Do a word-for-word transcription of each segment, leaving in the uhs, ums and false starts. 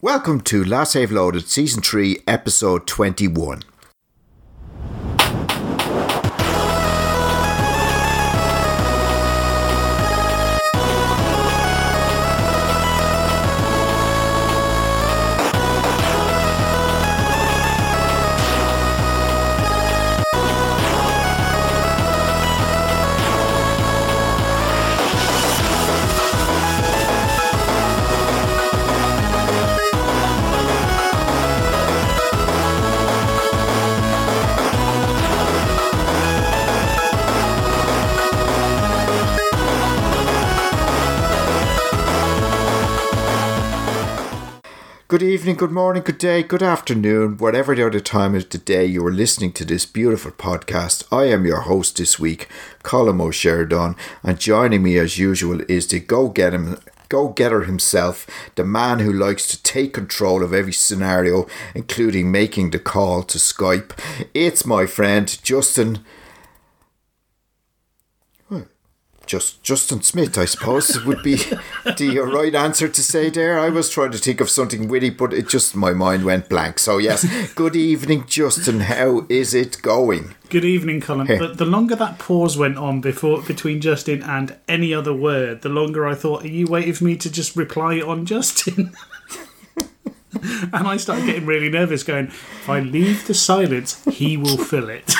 Welcome to Last Save Loaded Season three, Episode twenty-one. Good evening, good morning, good day, good afternoon, whatever the other time of the day you are listening to this beautiful podcast. I am your host this week, Colin O'Sheridan, and joining me as usual is the go-get-him, go-getter himself, the man who likes to take control of every scenario, including making the call to Skype. It's my friend, Justin... Just Justin Smith, I suppose, would be the right answer to say there. I was trying to think of something witty, but it just, my mind went blank. So yes, good evening, Justin. How is it going? Good evening, Colin. Hey. But the longer that pause went on before between Justin and any other word, the longer I thought, are you waiting for me to just reply on Justin? And I started getting really nervous, going, if I leave the silence, he will fill it.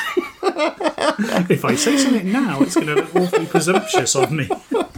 If I say something now, it's going to look awfully presumptuous of me.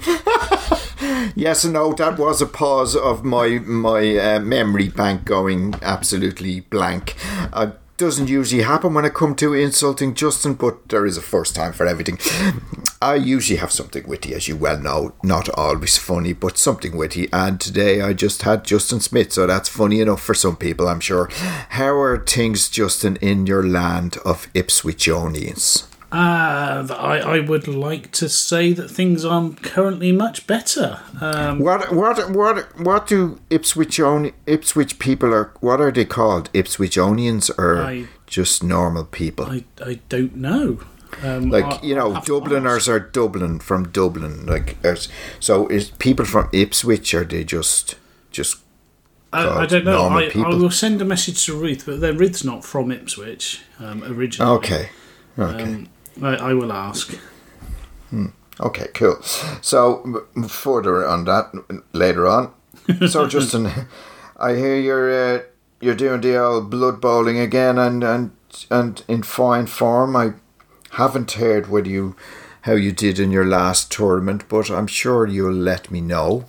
Yes and no, that was a pause of my my uh, memory bank going absolutely blank. Uh, doesn't usually happen when I come to insulting Justin, but there is a first time for everything. I usually have something witty, as you well know, not always funny, but something witty, and today I just had Justin Smith, so that's funny enough for some people, I'm sure. How are things, Justin, in your land of Ipswichonians? Uh, I, I would like to say that things are currently much better. Um, what what what what do Ipswichon Ipswich people are? What are they called? Ipswichonians or I, just normal people? I, I don't know. Um, like I, you know, Dubliners are Dublin from Dublin. Like so, is people from Ipswich? Are they just just? I, I don't know. I, I will send a message to Ruth, but then Ruth's not from Ipswich um, originally. Okay. Okay. Um, I, I will ask. Hmm. Okay, cool. So, further on that later on. So, Justin, I hear you're uh, you're doing the old blood bowling again, and, and and in fine form. I haven't heard what you how you did in your last tournament, but I'm sure you'll let me know.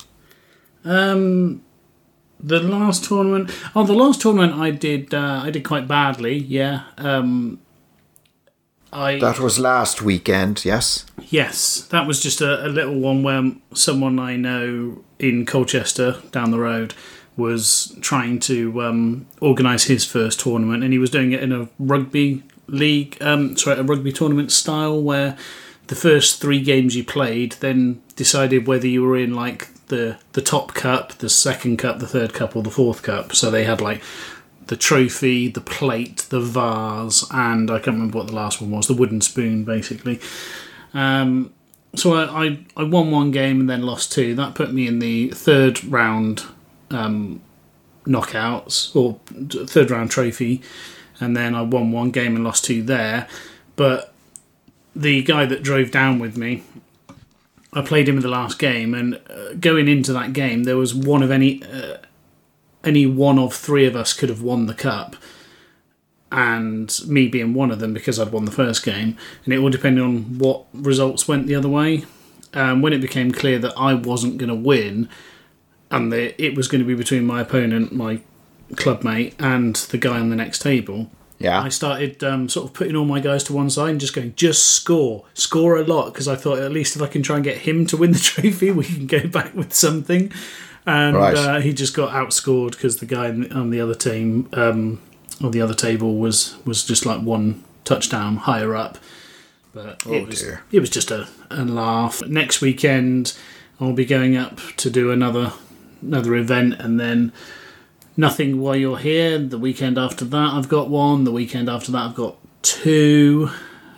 Um, the last tournament. Oh, the last tournament I did. Uh, I did quite badly. Yeah. Um. I, that was last weekend, yes? Yes, that was just a, a little one where someone I know in Colchester, down the road, was trying to um, organise his first tournament, and he was doing it in a rugby league, um, sorry, a rugby tournament style, where the first three games you played then decided whether you were in like the, the top cup, the second cup, the third cup, or the fourth cup. So they had like the trophy, the plate, the vase, and I can't remember what the last one was, the wooden spoon, basically. Um, so I, I, I won one game and then lost two. That put me in the third round um, knockouts, or third round trophy, and then I won one game and lost two there. But the guy that drove down with me, I played him in the last game, and uh, going into that game, there was one of any... Uh, Any one of three of us could have won the cup, and me being one of them because I'd won the first game, and it all depended on what results went the other way. Um, when it became clear that I wasn't going to win, and the, it was going to be between my opponent, my clubmate, and the guy on the next table, yeah, I started um, sort of putting all my guys to one side and just going, just score, score a lot, because I thought at least if I can try and get him to win the trophy, we can go back with something. And right. uh, he just got outscored because the guy on the other team, um, or the other table, was, was just like one touchdown higher up. But oh it was dear. it was just a, a laugh. Next weekend, I'll be going up to do another another event, and then nothing while you're here. The weekend after that, I've got one. The weekend after that, I've got two.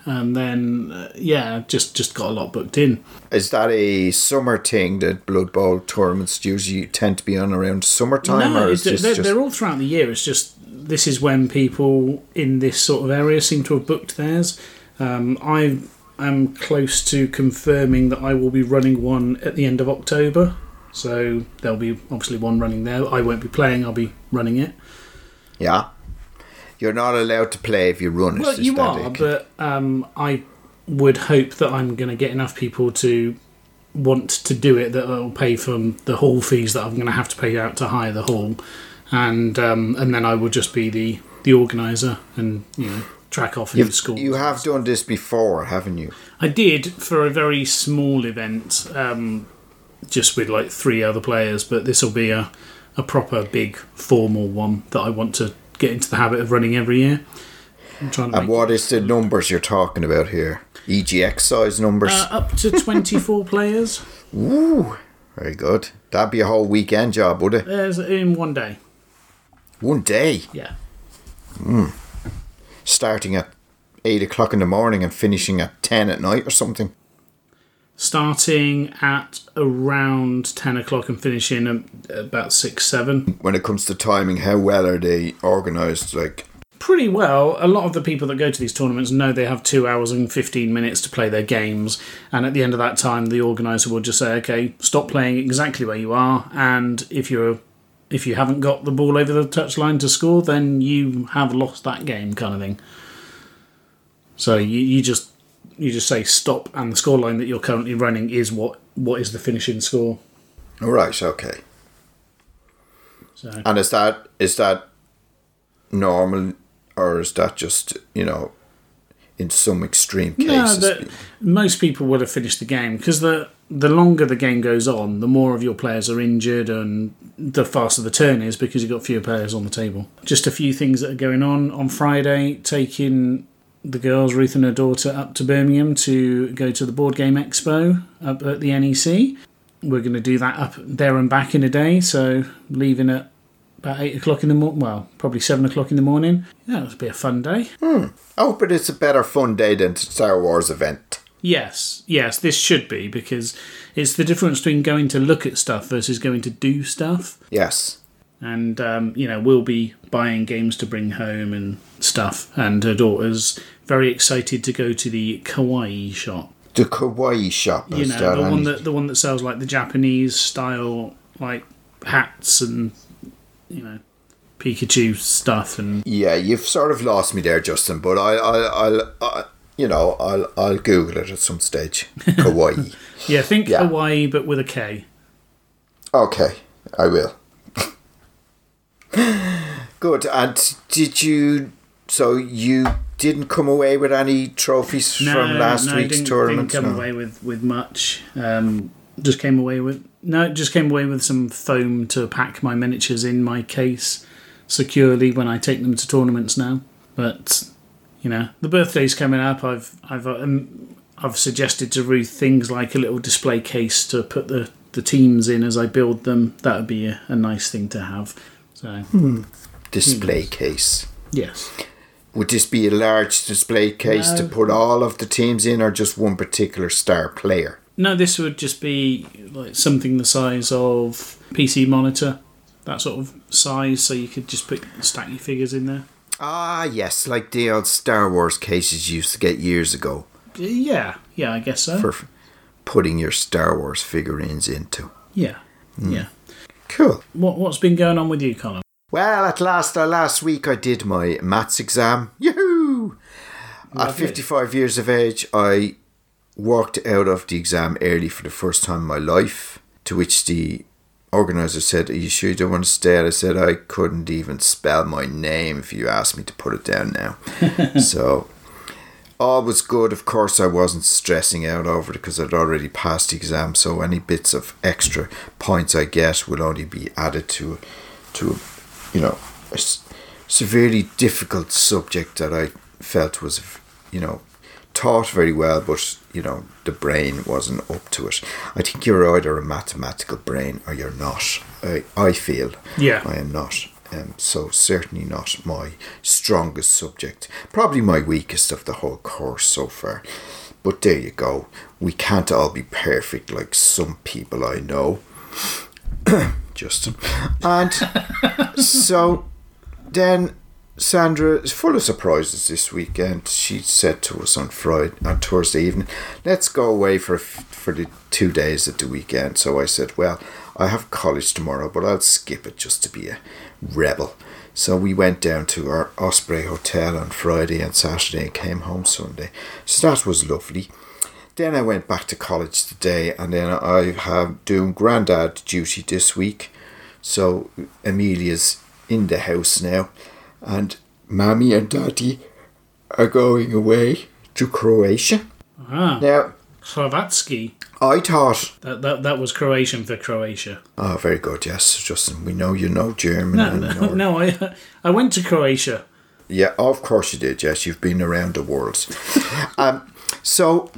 and then uh, yeah, just just got a lot booked in. Is that a summer thing that Blood Bowl tournaments usually tend to be on around summertime? No, or is they're, this they're, just... they're all throughout the year. It's just this is when people in this sort of area seem to have booked theirs. Um, I am close to confirming that I will be running one at the end of October. So there'll be obviously one running there. I won't be playing, I'll be running it. Yeah. You're not allowed to play if you run it. Well, you are, but um, I would hope that I'm going to get enough people to want to do it that will pay for the hall fees that I'm going to have to pay out to hire the hall. And um, and then I will just be the, the organiser and, you know, track off in school. You have done this before, haven't you? I did for a very small event, um, just with like three other players, but this will be a, a proper big formal one that I want to get into the habit of running every year. I'm trying to and what is the numbers you're talking about here? E G X size numbers? Uh, up to twenty-four players. Ooh, very good. That'd be a whole weekend job, would it? There's in one day. One day? Yeah. Mm. Starting at eight o'clock in the morning and finishing at ten at night or something? Starting at around ten o'clock and finishing at about six, seven. When it comes to timing, how well are they organised? Like, pretty well. A lot of the people that go to these tournaments know they have two hours and fifteen minutes to play their games, and at the end of that time the organiser will just say, okay, stop playing exactly where you are, and if you're if you haven't got the ball over the touchline to score, then you have lost that game, kind of thing. So you, you just you just say stop, and the scoreline that you're currently running is what, what is the finishing score. All right, okay. So. And is that is that normal, or is that just, you know, in some extreme cases? No, the, most people would have finished the game, because the the longer the game goes on, the more of your players are injured and the faster the turn is, because you've got fewer players on the table. Just a few things that are going on. On Friday, taking the girls, Ruth and her daughter, up to Birmingham to go to the Board Game Expo up at the N E C. We're going to do that up there and back in a day, so leaving at about eight o'clock in the morning, well, probably seven o'clock in the morning. Yeah, it'll be a fun day. Hmm. Oh, but it's a better fun day than the Star Wars event. Yes, yes, this should be, because it's the difference between going to look at stuff versus going to do stuff. Yes. And, um, you know, we'll be buying games to bring home and stuff, and her daughter's very excited to go to the kawaii shop. The kawaii shop. You know, the one that the one that sells like the Japanese style, like hats and, you know, Pikachu stuff. And yeah, you've sort of lost me there, Justin. But I, I, I'll, I, you know, I'll, I'll Google it at some stage. Kawaii. yeah, think yeah. Hawaii, but with a K. Okay, I will. Good. And did you? So you didn't come away with any trophies no, from last no, week's didn't, tournament? Didn't come no, away with with much. Um, just came away with no. Just came away with some foam to pack my miniatures in my case securely when I take them to tournaments now. But you know, the birthday's coming up. I've I've um, I've suggested to Ruth things like a little display case to put the, the teams in as I build them. That would be a, a nice thing to have. So hmm. display case. Yes. Would this be a large display case no. to put all of the teams in, or just one particular star player? No, this would just be like something the size of P C monitor, that sort of size, so you could just put stack your figures in there. Ah, yes, like the old Star Wars cases you used to get years ago. Yeah, yeah, I guess so. For putting your Star Wars figurines into. Yeah, mm. yeah. Cool. What, what's been going on with you, Colin? Well, at last, uh, last week I did my maths exam. Yoo-hoo! At fifty-five years of age, I walked out of the exam early for the first time in my life, to which the organiser said, are you sure you don't want to stay? I said I couldn't even spell my name if you asked me to put it down now. So, all was good. Of course, I wasn't stressing out over it because I'd already passed the exam, so any bits of extra points I get will only be added to, to you know, a severely difficult subject that I felt was, you know, taught very well, but, you know, the brain wasn't up to it. I think you're either a mathematical brain or you're not. I, I feel yeah. I am not. Um, so certainly not my strongest subject. Probably my weakest of the whole course so far. But there you go. We can't all be perfect like some people I know. Justin. And so then Sandra is full of surprises this weekend. She said to us on Friday, on Thursday evening, let's go away for for the two days at the weekend. So I said, well, I have college tomorrow, but I'll skip it just to be a rebel. So we went down to our Osprey Hotel on Friday and Saturday and came home Sunday. So that was lovely. Then I went back to college today, and then I have doing granddad duty this week. So Amelia's in the house now, and Mammy and Daddy are going away to Croatia. Ah, now, Hrvatski. I thought That, that that was Croatian for Croatia. Oh, very good. Yes, Justin. We know you know German. No, and no, know- no. I I went to Croatia. Yeah, of course you did. Yes, you've been around the world. um, so,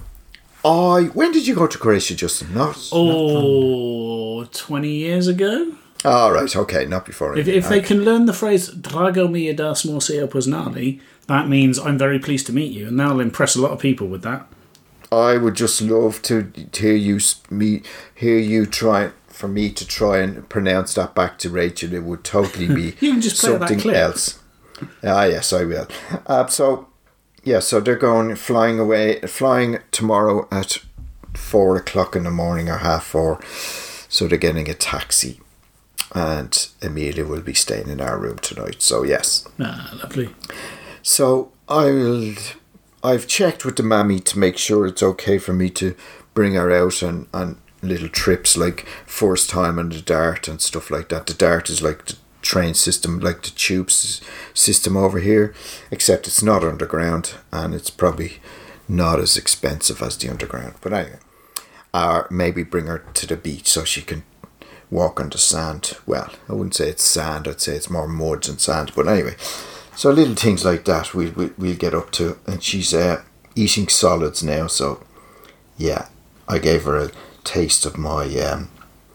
I when did you go to Croatia, Justin? Not. Oh, twenty years ago. All right. Okay. Not before. If, if they can learn the phrase "Drago mi je da smo se upoznali," that means I'm very pleased to meet you, and that'll impress a lot of people with that. I would just love to hear you me hear you try for me to try and pronounce that back to Rachel. It would totally be You can just play that something clip. else. Ah, yes, I will. Uh, so, yeah, so they're going flying away, flying tomorrow at four o'clock in the morning or half four. So they're getting a taxi, and Amelia will be staying in our room tonight. So yes, Ah, lovely. so I'll. I've checked with the mammy to make sure it's okay for me to bring her out on, on little trips like first time on the Dart and stuff like that. The Dart is like the train system, like the tubes system over here, except it's not underground and it's probably not as expensive as the underground. But anyway, or maybe bring her to the beach so she can walk on the sand. Well, I wouldn't say it's sand, I'd say it's more mud than sand. But anyway, so little things like that we'll, we'll, we'll get up to. And she's uh, eating solids now, so yeah, I gave her a taste of my um,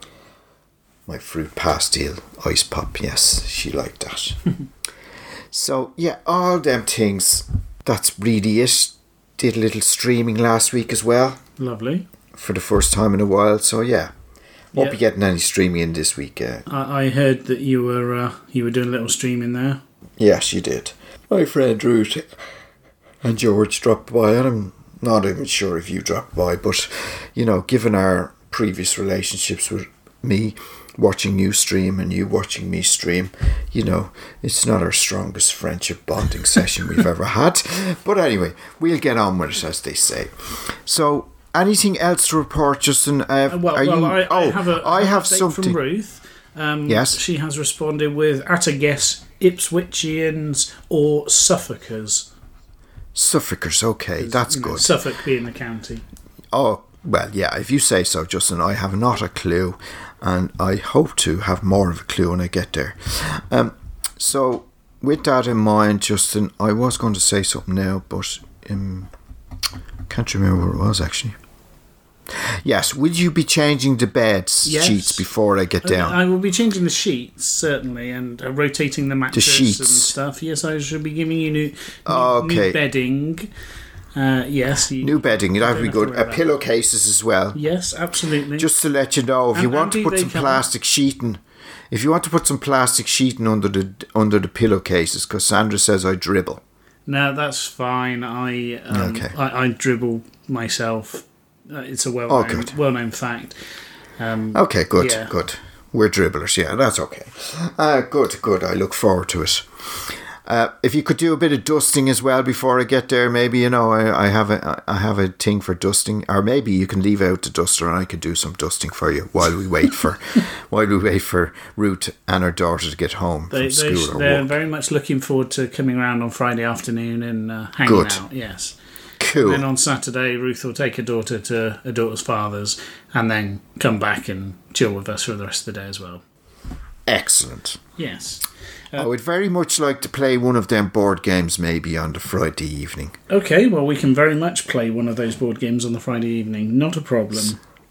my fruit pastel ice pop. Yes, she liked that. So yeah, all them things, that's really it. Did a little streaming last week as well Lovely. for the first time in a while, so yeah, won't Yeah. be getting any streaming in this week. Uh, I, I heard that you were uh, you were doing a little streaming there. Yes, you did. My friend Ruth and George dropped by, and I'm not even sure if you dropped by, but, you know, given our previous relationships with me watching you stream and you watching me stream, you know, it's not our strongest friendship bonding session we've ever had. But anyway, we'll get on with it, as they say. So, anything else to report, Justin? Uh, Uh, well, are well you, I, oh, I have a I an have update something. from Ruth. Um, Yes. She has responded with, at a guess, Ipswichians or Suffolkers. Suffolkers, okay, that's You know, good. Suffolk being the county. Oh, well, yeah, if you say so, Justin, I have not a clue, and I hope to have more of a clue when I get there. Um, so, with that in mind, Justin, I was going to say something now, but um, can't remember what it was, actually. Yes, would you be changing the bed Yes. sheets before I get down? I will be changing the sheets, certainly, and uh, rotating the mattress sheets. and stuff. Yes, I should be giving you new, new, Okay. new bedding. Uh, yes. You, New bedding, that would don't be have to good. worry Uh, about pillowcases as well. Yes, absolutely. Just to let you know, if you And- want to and put they some come- plastic sheeting, if you want to put some plastic sheeting under the under the pillowcases, because Sandra says I dribble. No, that's fine. I um, Okay. I, I dribble myself. Uh, it's a well Oh, known good. well known fact. Um, Okay, good, Yeah. good. We're dribblers, yeah, that's okay. Uh, good, good. I look forward to it. Uh, if you could do a bit of dusting as well before I get there, maybe, you know, I, I have a I have a thing for dusting, or maybe you can leave out the duster and I could do some dusting for you while we wait for while we wait for Ruth and her daughter to get home they, from they, school or they're work. very much looking forward to coming around on Friday afternoon and uh, hanging Good. out. Yes. Cool. Then on Saturday, Ruth will take her daughter to her daughter's father's, and then come back and chill with us for the rest of the day as well. Excellent. Yes. I would very much like to play one of them board games maybe on the Friday evening. Okay, well, we can very much play one of those board games on the Friday evening. Not a problem.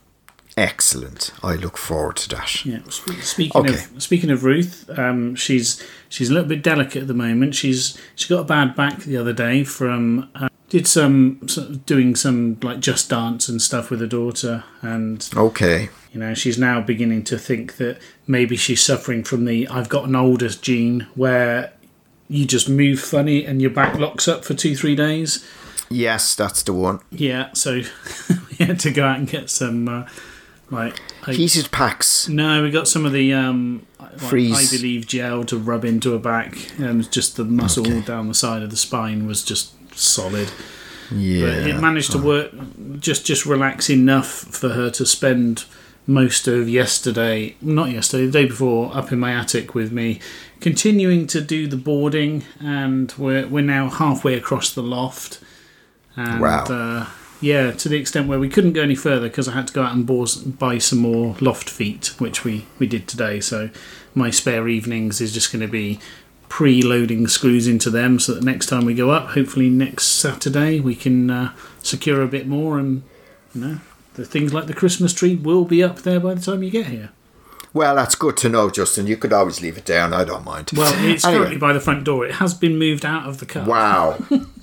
Excellent. I look forward to that. Yeah. Sp- speaking Okay. of speaking of Ruth, um, she's she's a little bit delicate at the moment. She's she got a bad back the other day from uh, did some sort of doing some like Just Dance and stuff with her daughter, and Okay. you know she's now beginning to think that maybe she's suffering from the I've gotten older gene, where you just move funny and your back locks up for two three days. Yes, that's the one. Yeah, so we had to go out and get some. Uh, Like, like Heated packs. no, we got some of the um, like, Freeze. I believe gel to rub into her back, and just the muscle Okay. down the side of the spine was just solid. Yeah. But it managed to work, just just relax enough for her to spend most of yesterday, not yesterday, the day before, up in my attic with me, continuing to do the boarding, and we're we're now halfway across the loft. And, Wow. Uh, yeah, to the extent where we couldn't go any further because I had to go out and bore- buy some more loft feet, which we, we did today. So my spare evenings is just going to be pre-loading screws into them, so that next time we go up, hopefully next Saturday, we can uh, secure a bit more, and you know, the things like the Christmas tree will be up there by the time you get here. Well, that's good to know, Justin. You could always leave it down. I don't mind. Well, it's Anyway. currently by the front door. It has been moved out of the car. Wow.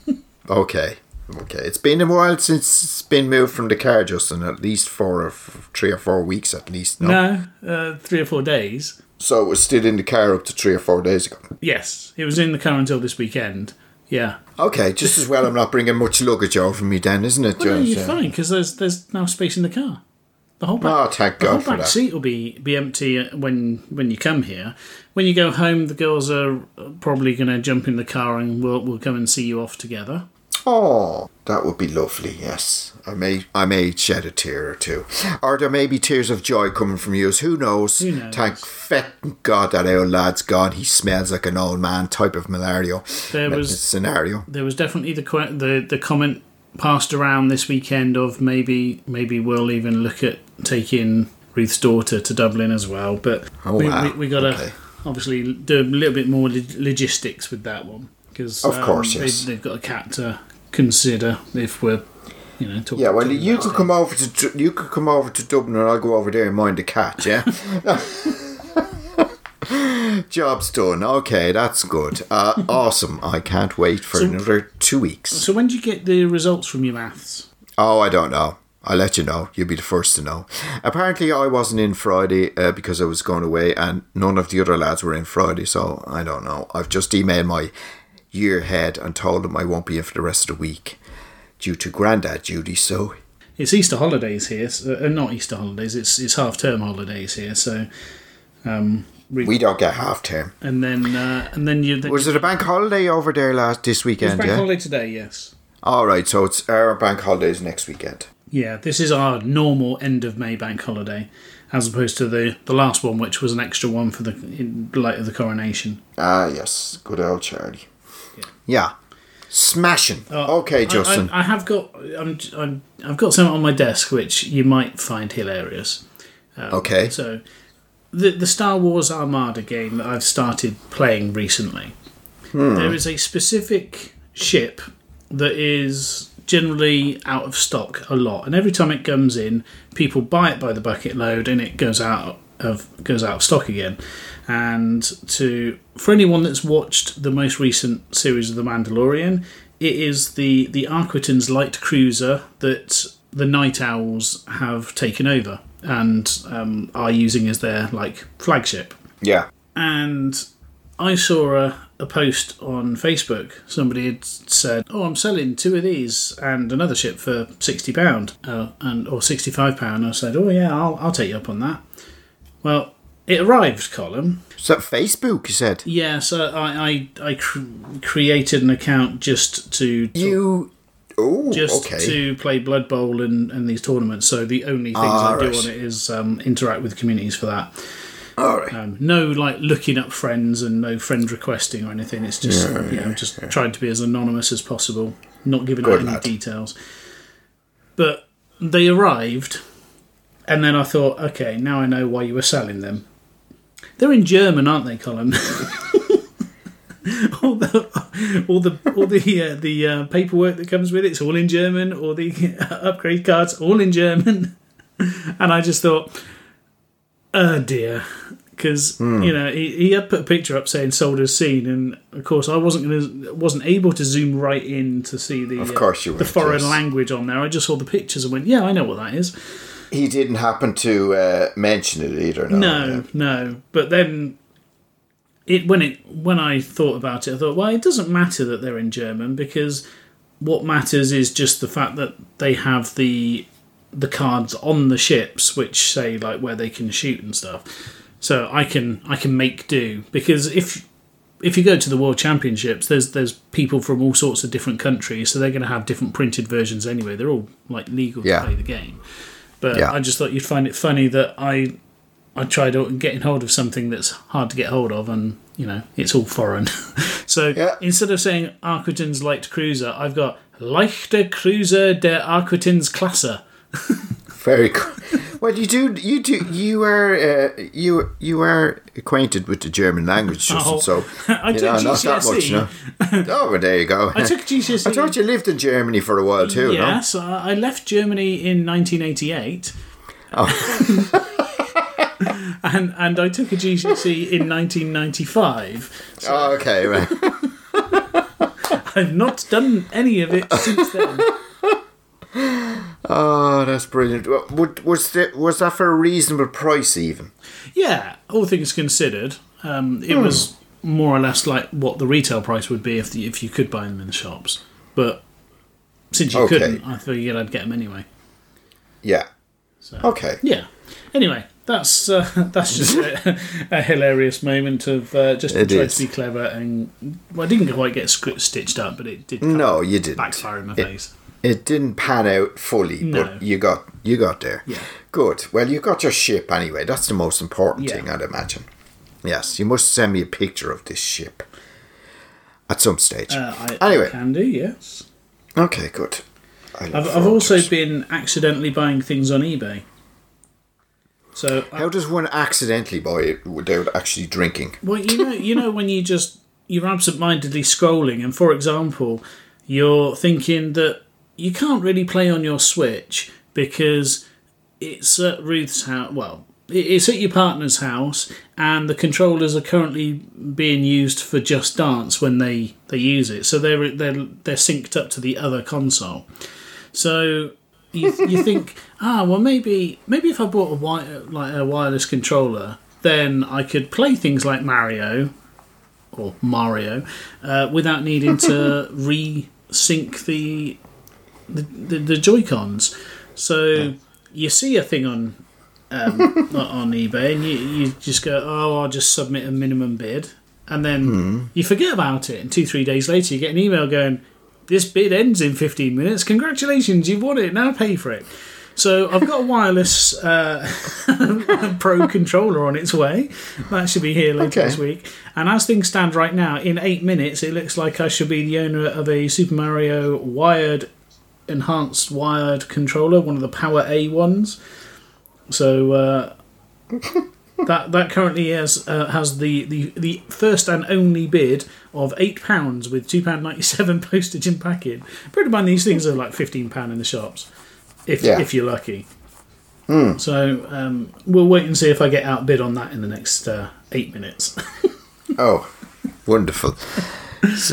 Okay. Okay. It's been a while since it's been moved from the car, Justin. At least four or f- three or four weeks, at least. No. No, uh, three or four days. So it was still in the car up to three or four days ago. Yes, it was in the car until this weekend. Yeah. Okay, just as well I'm not bringing much luggage over me then, isn't it, Well, no, Jones? you're Yeah. fine because there's there's now space in the car. The whole back, Oh, thank the God whole for back that. seat will be be empty when when you come here. When you go home, the girls are probably going to jump in the car and we'll we'll come and see you off together. Oh, that would be lovely, yes. I may I may shed a tear or two. Or there may be tears of joy coming from you. Who knows? Who knows? Thank feckin' God that old lad's gone. He smells like an old man type of malaria There was scenario. there was definitely the que- the the comment passed around this weekend of maybe maybe we'll even look at taking Ruth's daughter to Dublin as well. But Oh, we, wow. we, we got to Okay. obviously do a little bit more log- logistics with that one because Of course, yes. they, they've got a cat to consider if we're you know talking. Yeah, well, talking you about could stuff. come over to Dr- you could come over to Dublin, and I'll go over there and mind the cat. Yeah, job's done. Okay, that's good. Uh, awesome. I can't wait for So- another two weeks. So when did you get the results from your maths? Oh, I don't know. I'll let you know. You'll be the first to know. Apparently, I wasn't in Friday uh, because I was going away, and none of the other lads were in Friday. So I don't know. I've just emailed my year head and told him I won't be in for the rest of the week due to granddad duty. So. It's Easter holidays here, so, uh, not Easter holidays. It's it's half term holidays here. So, um, we, We don't get half term. and then uh, and then you. Then Was it a bank holiday over there last this It's weekend? bank Yeah. holiday today, yes. All right, so it's our bank holidays next weekend. Yeah, this is our normal end of May bank holiday, as opposed to the, the last one, which was an extra one for the in light of the coronation. Ah, yes, good old Charlie. Yeah. Yeah, smashing. Oh, okay, I- Justin. I, I have got I'm, I'm I've got something on my desk which you might find hilarious. okay. So, the the Star Wars Armada game that I've started playing recently, there is a specific ship that is generally out of stock a lot, and every time it comes in, people buy it by the bucket load, and it goes out of goes out of stock again. And to for anyone that's watched the most recent series of The Mandalorian, it is the the Arquiton's light cruiser that the Night Owls have taken over and um, are using as their like flagship. Yeah. And I saw a, a post on Facebook. Somebody had said, "Oh, I'm selling two of these and another ship for sixty pound, uh, and or sixty five pound." I said, "Oh yeah, I'll I'll take you up on that." Well, it arrived, Colin. Is that Facebook, you said? Yeah, so I I, I cr- created an account just to, to You... Oh, just okay. to play Blood Bowl and, and these tournaments. So the only things Ah, I do right. on it is um, interact with communities for that. All right. Um, no, like looking up friends and no friend requesting or anything. It's just Yeah, you know, yeah, just yeah. trying to be as anonymous as possible, not giving Good out any lad. details. But they arrived, and then I thought, okay, now I know why you were selling them. They're in German, aren't they, Colin? all the, all the, all the, uh, the uh, paperwork that comes with it, it's all in German. All the upgrade cards, all in German. And I just thought, oh dear. Because, mm. you know, he, he had put a picture up saying sold as seen, and of course I wasn't gonna, wasn't able to zoom right in to see the of course you uh, the foreign yes. language on there. I just saw the pictures and went, yeah, I know what that is. He didn't happen to uh, mention it either, no. No, yeah. no. But then it when it when I thought about it, I thought, well, it doesn't matter that they're in German, because what matters is just the fact that they have the the cards on the ships which say like where they can shoot and stuff. So I can I can make do, because if if you go to the World Championships, there's there's people from all sorts of different countries, so they're going to have different printed versions anyway. They're all like legal yeah. to play the game. But yeah. I just thought you'd find it funny that I I tried getting hold of something that's hard to get hold of, and you know it's all foreign. So yeah. instead of saying Aquitain's light cruiser, I've got Leichte Cruiser der Aquitain's Klasse. Very cool. Well, you do, you do, you are, uh, you you are acquainted with the German language, Justin. Oh, so I you took know, G C S E. not that much, no. Oh, well, there you go. I took G C S E. I thought you lived in Germany for a while too. Yes, no? I left Germany in nineteen eighty-eight. Oh. and and I took a G C S E in nineteen ninety-five. So oh, okay. Right. I've not done any of it since then. Oh, that's brilliant. Was that, was that for a reasonable price even? Yeah, all things considered. Um, it hmm. was more or less like what the retail price would be if the, if you could buy them in the shops. But since you okay. couldn't, I figured I'd get them anyway. Yeah. So, okay. Yeah. Anyway, that's uh, that's just a, a hilarious moment of uh, just to try to be clever. And well, I didn't quite get script stitched up, but it did no, you didn't. backfire in my it, face. It didn't pan out fully, no. but you got you got there. Yeah. Good. Well, you got your ship anyway. That's the most important yeah. thing, I'd imagine. Yes, you must send me a picture of this ship at some stage. Uh, I, anyway, I can do, yes. Okay, good. I've, I've also been accidentally buying things on eBay. So how I, does one accidentally buy it without actually drinking? Well, you know, you know when you just you're absent-mindedly scrolling, and for example, you're thinking that you can't really play on your Switch because it's at Ruth's house. Well, it's at your partner's house, and the controllers are currently being used for Just Dance when they, they use it. So they're they're they're synced up to the other console. So you you think, ah, well maybe maybe if I bought a wi- like a wireless controller, then I could play things like Mario or Mario uh, without needing to re-sync the the, the, the Joy-Cons. So you see a thing on um, on eBay and you, you just go, oh, I'll just submit a minimum bid, and then mm. you forget about it, and two, three days later you get an email going, this bid ends in fifteen minutes, congratulations, you've won it, now pay for it. So I've got a wireless uh, Pro controller on its way. That should be here later okay. this week. And as things stand right now, in eight minutes, it looks like I should be the owner of a Super Mario wired, enhanced wired controller, one of the Power A ones. So uh, that that currently has uh, has the, the, the first and only bid of eight pounds with two pounds ninety-seven postage and packing. Bear in mind, these things are like fifteen pounds in the shops. If yeah. if you're lucky. Mm. So um, we'll wait and see if I get outbid on that in the next uh, eight minutes. Oh, wonderful! So,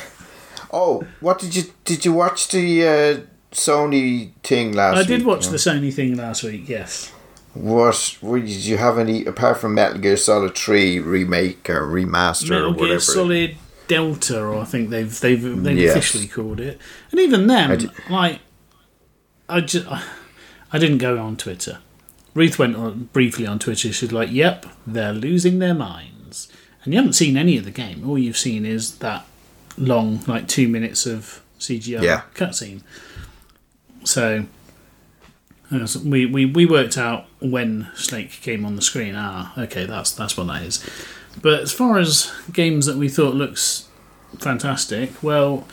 oh, what did you did you watch the uh, Sony thing last week? I did watch no? the Sony thing last week. Yes. What, what did you have any apart from Metal Gear Solid three remake or remaster Metal or whatever? Gear Solid Delta, or I think they've they've they've yes. officially called it, and even then, like. I, just, I didn't go on Twitter. Ruth went on, briefly on Twitter. She's like, yep, they're losing their minds. And you haven't seen any of the game. All you've seen is that long, like two minutes of C G I yeah. cutscene. So we, we, we worked out when Snake came on the screen. Ah, okay, that's that's what that is. But as far as games that we thought looks fantastic, well...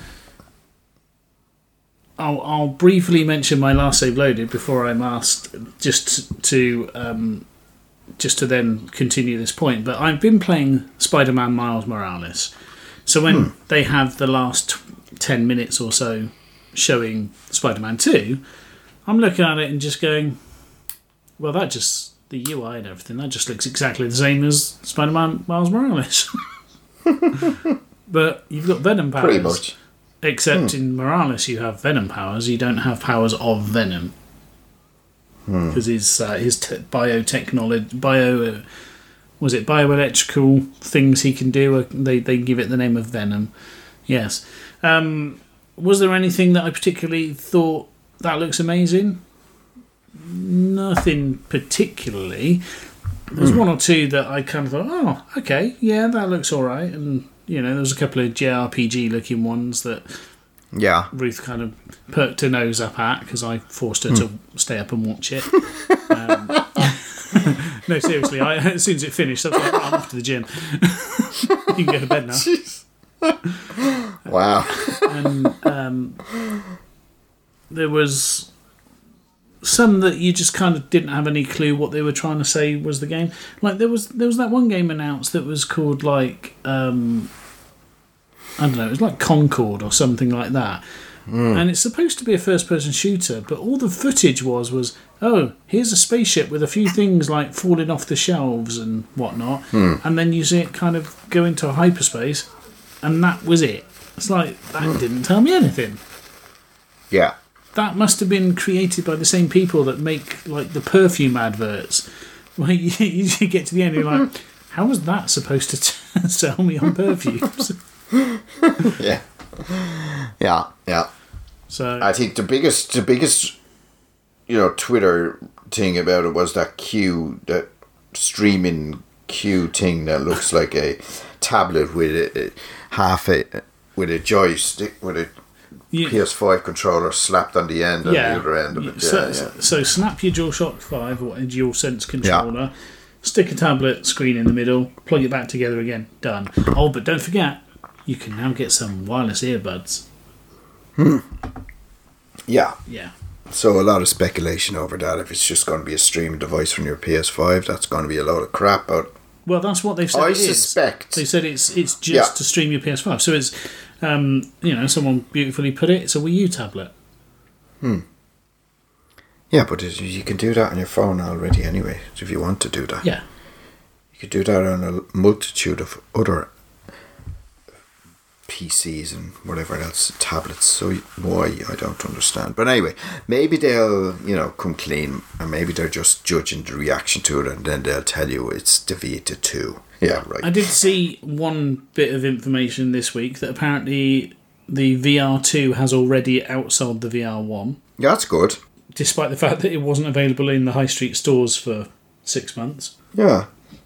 I'll, I'll briefly mention my last save loaded before I'm asked just to um, just to then continue this point. But I've been playing Spider-Man Miles Morales. So when hmm. they have the last ten minutes or so showing Spider-Man two, I'm looking at it and just going, Well, that just, the U I and everything, that just looks exactly the same as Spider-Man Miles Morales. But you've got Venom powers. Pretty much. Except hmm. in Morales you have Venom powers, you don't have powers of Venom. Because hmm. his, uh, his t- biotechnology, bio... Uh, was it bioelectrical things he can do? They they give it the name of Venom. Yes. Um, was there anything that I particularly thought that looks amazing? Nothing particularly. There's mm. one or two that I kind of thought, oh, okay, yeah, that looks all right. And, you know, there was a couple of J R P G looking ones that yeah, Ruth kind of perked her nose up at because I forced her mm. to stay up and watch it. um, No, seriously, I, as soon as it finished, I was like, I'm off to the gym. You can go to bed now. Jeez. Wow. And um, there was some that you just kind of didn't have any clue what they were trying to say was the game. Like, there was there was that one game announced that was called, like, um, I don't know, it was like Concord or something like that. Mm. And it's supposed to be a first-person shooter, but all the footage was was, oh, here's a spaceship with a few things like falling off the shelves and whatnot, mm. and then you see it kind of go into hyperspace, and that was it. It's like, that mm. didn't tell me anything. Yeah. That must have been created by the same people that make like the perfume adverts. Where you, you get to the end and you're like, how was that supposed to t- sell me on perfumes? Yeah. Yeah, yeah. So I think the biggest, the biggest, you know, Twitter thing about it was that Q, that streaming Q thing that looks like a tablet with a, a half a with a joystick with a you, P S five controller slapped on the end and yeah, the other end of it. Yeah, so, yeah. so snap your DualShock five or a DualSense controller, yeah. stick a tablet screen in the middle, plug it back together again, done. Oh, but don't forget, you can now get some wireless earbuds. Hmm. Yeah. Yeah. So a lot of speculation over that. If it's just going to be a streaming device from your P S five, that's going to be a load of crap. But well, that's what they've said. I it suspect is. They said it's it's just yeah. to stream your P S five. So it's, um, you know, someone beautifully put it. It's a Wii U tablet. Hmm. Yeah, but you can do that on your phone already anyway. If you want to do that. Yeah. You could do that on a multitude of other P Cs and whatever else, tablets. So why, I don't understand. But anyway, maybe they'll, you know, come clean, and maybe they're just judging the reaction to it, and then they'll tell you it's the Vita two. Yeah, right. I did see one bit of information this week that apparently the V R two has already outsold the V R one. Yeah, that's good. Despite the fact that it wasn't available in the high street stores for six months. Yeah.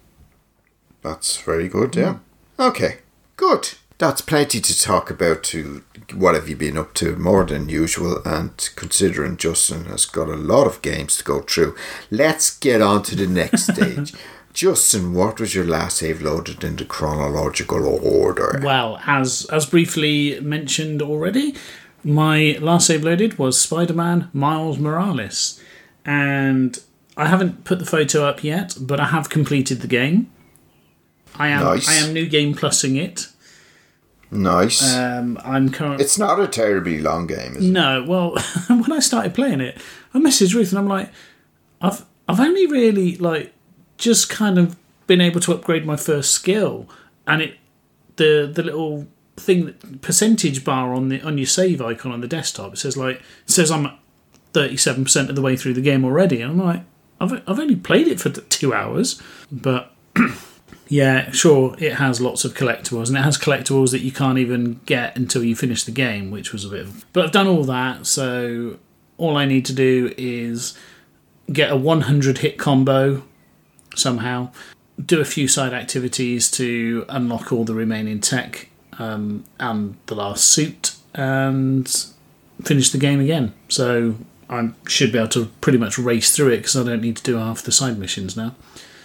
That's very good, yeah. Mm. Okay, good. That's plenty to talk about. To what have you been up to more than usual, and considering Justin has got a lot of games to go through, let's get on to the next stage. Justin, what was your last save loaded in the chronological order? Well, as as briefly mentioned already, my last save loaded was Spider-Man Miles Morales, and I haven't put the photo up yet, but I have completed the game. I am nice. I am New Game Plusing it. Nice. Um, I'm currently. It's not a terribly long game, is it? No. Well, when I started playing it, I messaged Ruth and I'm like, I've I've only really like just kind of been able to upgrade my first skill, and it the the little thing that percentage bar on the on your save icon on the desktop, it says like it says I'm thirty-seven percent of the way through the game already, and I'm like, I've I've only played it for two hours, but. Yeah, sure, it has lots of collectibles, and it has collectibles that you can't even get until you finish the game, which was a bit of... But I've done all that, so all I need to do is get a one hundred hit combo somehow, do a few side activities to unlock all the remaining tech um, and the last suit, and finish the game again. So I should be able to pretty much race through it, because I don't need to do half the side missions now.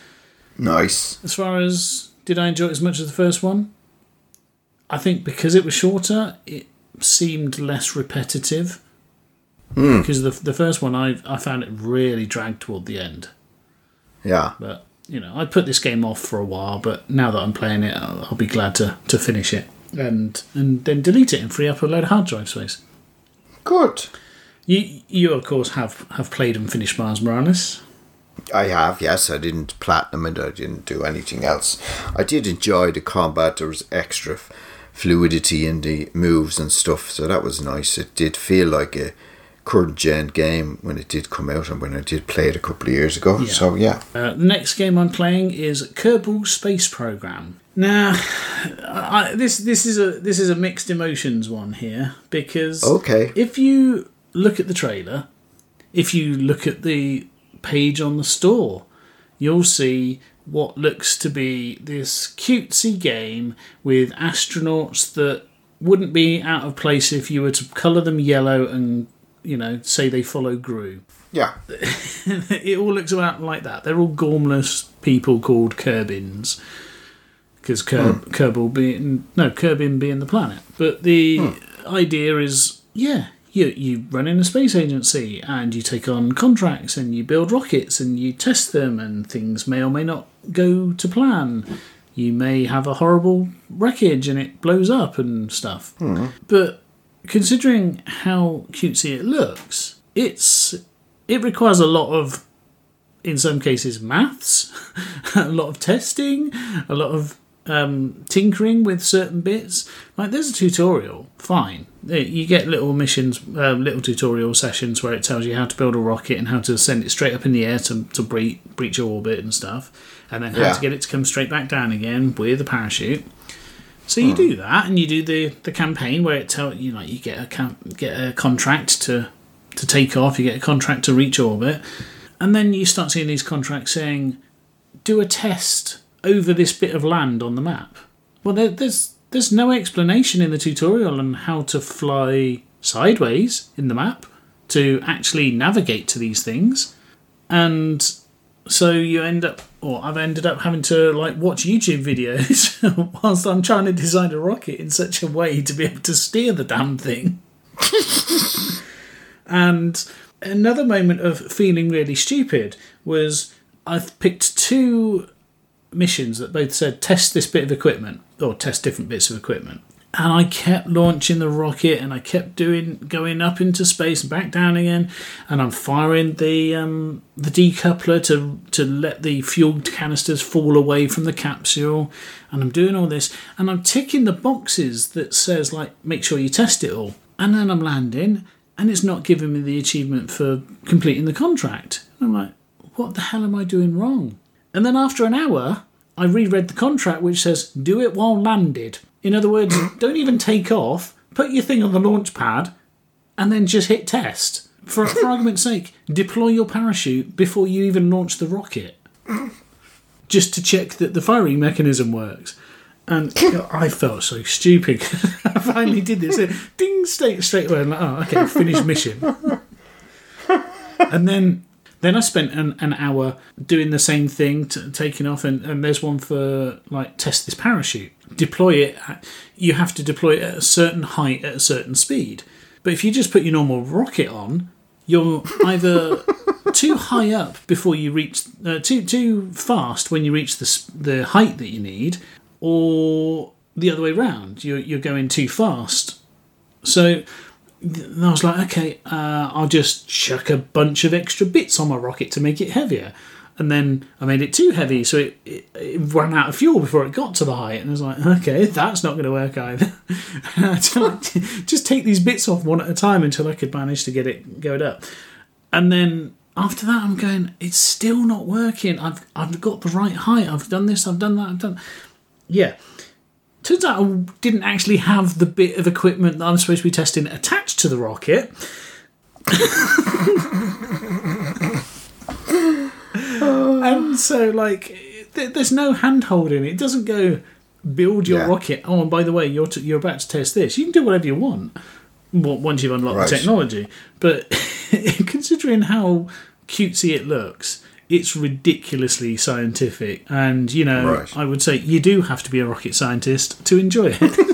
Nice. As far as did I enjoy it as much as the first one? I think because it was shorter, it seemed less repetitive. Mm. Because the the first one, I I found it really dragged toward the end. Yeah. But, you know, I put this game off for a while, but now that I'm playing it, I'll, I'll be glad to, to finish it. And and then delete it and free up a load of hard drive space. Good. You, you of course, have, have played and finished Miles Morales. I have, yes. I didn't platinum it. I didn't do anything else. I did enjoy the combat. There was extra f- fluidity in the moves and stuff, so that was nice. It did feel like a current gen game when it did come out and when I did play it a couple of years ago. Yeah. So yeah. Uh, the next game I'm playing is Kerbal Space Program. Now, I, this this is a this is a mixed emotions one here, because okay. if you look at the trailer, if you look at the page on the store, you'll see what looks to be this cutesy game with astronauts that wouldn't be out of place if you were to colour them yellow and, you know, say they follow Gru. Yeah. It all looks about like that. They're all gormless people called Kerbins. Because Ker- hmm. Kerbal being... No, Kerbin being the planet. But the hmm. idea is, yeah, you, you run in a space agency and you take on contracts and you build rockets and you test them and things may or may not go to plan. You may have a horrible wreckage and it blows up and stuff. Hmm. But considering how cutesy it looks, it's it requires a lot of, in some cases, maths, a lot of testing, a lot of um, tinkering with certain bits. Like, there's a tutorial, fine. You get little missions, uh, little tutorial sessions where it tells you how to build a rocket and how to send it straight up in the air to, to breach, breach your orbit and stuff, and then how yeah. to get it to come straight back down again with a parachute. So you hmm. do that, and you do the, the campaign where it tell you like you get a camp, get a contract to to take off, you get a contract to reach orbit, and then you start seeing these contracts saying, do a test over this bit of land on the map. Well, there, there's there's no explanation in the tutorial on how to fly sideways in the map to actually navigate to these things, and so you end up, or I've ended up having to like watch YouTube videos whilst I'm trying to design a rocket in such a way to be able to steer the damn thing. And another moment of feeling really stupid was I've picked two missions that both said test this bit of equipment or test different bits of equipment, and I kept launching the rocket and I kept doing going up into space and back down again, and I'm firing the um, the decoupler to to let the fuel canisters fall away from the capsule, and I'm doing all this and I'm ticking the boxes that says like make sure you test it all, and then I'm landing and it's not giving me the achievement for completing the contract. And I'm like, what the hell am I doing wrong? And then after an hour, I reread the contract which says, do it while landed. In other words, don't even take off, put your thing on the launch pad, and then just hit test. For, for argument's sake, deploy your parachute before you even launch the rocket. Just to check that the firing mechanism works. And you know, I felt so stupid. I finally did this. Ding, straight, straight away. I'm like, oh, okay, finish mission. And then then I spent an, an hour doing the same thing, to, taking off, and, and there's one for, like, test this parachute. Deploy it. You have to deploy it at a certain height at a certain speed. But if you just put your normal rocket on, you're either too high up before you reach, uh, too too fast when you reach the the height that you need, or the other way round, you're, you're going too fast. So I was like, okay, uh, I'll just chuck a bunch of extra bits on my rocket to make it heavier. And then I made it too heavy, so it, it, it ran out of fuel before it got to the height. And I was like, okay, that's not going to work either. Just take these bits off one at a time until I could manage to get it going up. And then after that, I'm going, it's still not working. I've I've got the right height. I've done this, I've done that, I've done... Yeah. Turns out I didn't actually have the bit of equipment that I'm supposed to be testing attached to the rocket. And so, like, th- there's no hand-holding. It doesn't go, build your yeah. rocket. Oh, and by the way, you're t- you're about to test this. You can do whatever you want once you've unlocked right. the technology. But considering how cutesy it looks, it's ridiculously scientific, and you know, right. I would say you do have to be a rocket scientist to enjoy it.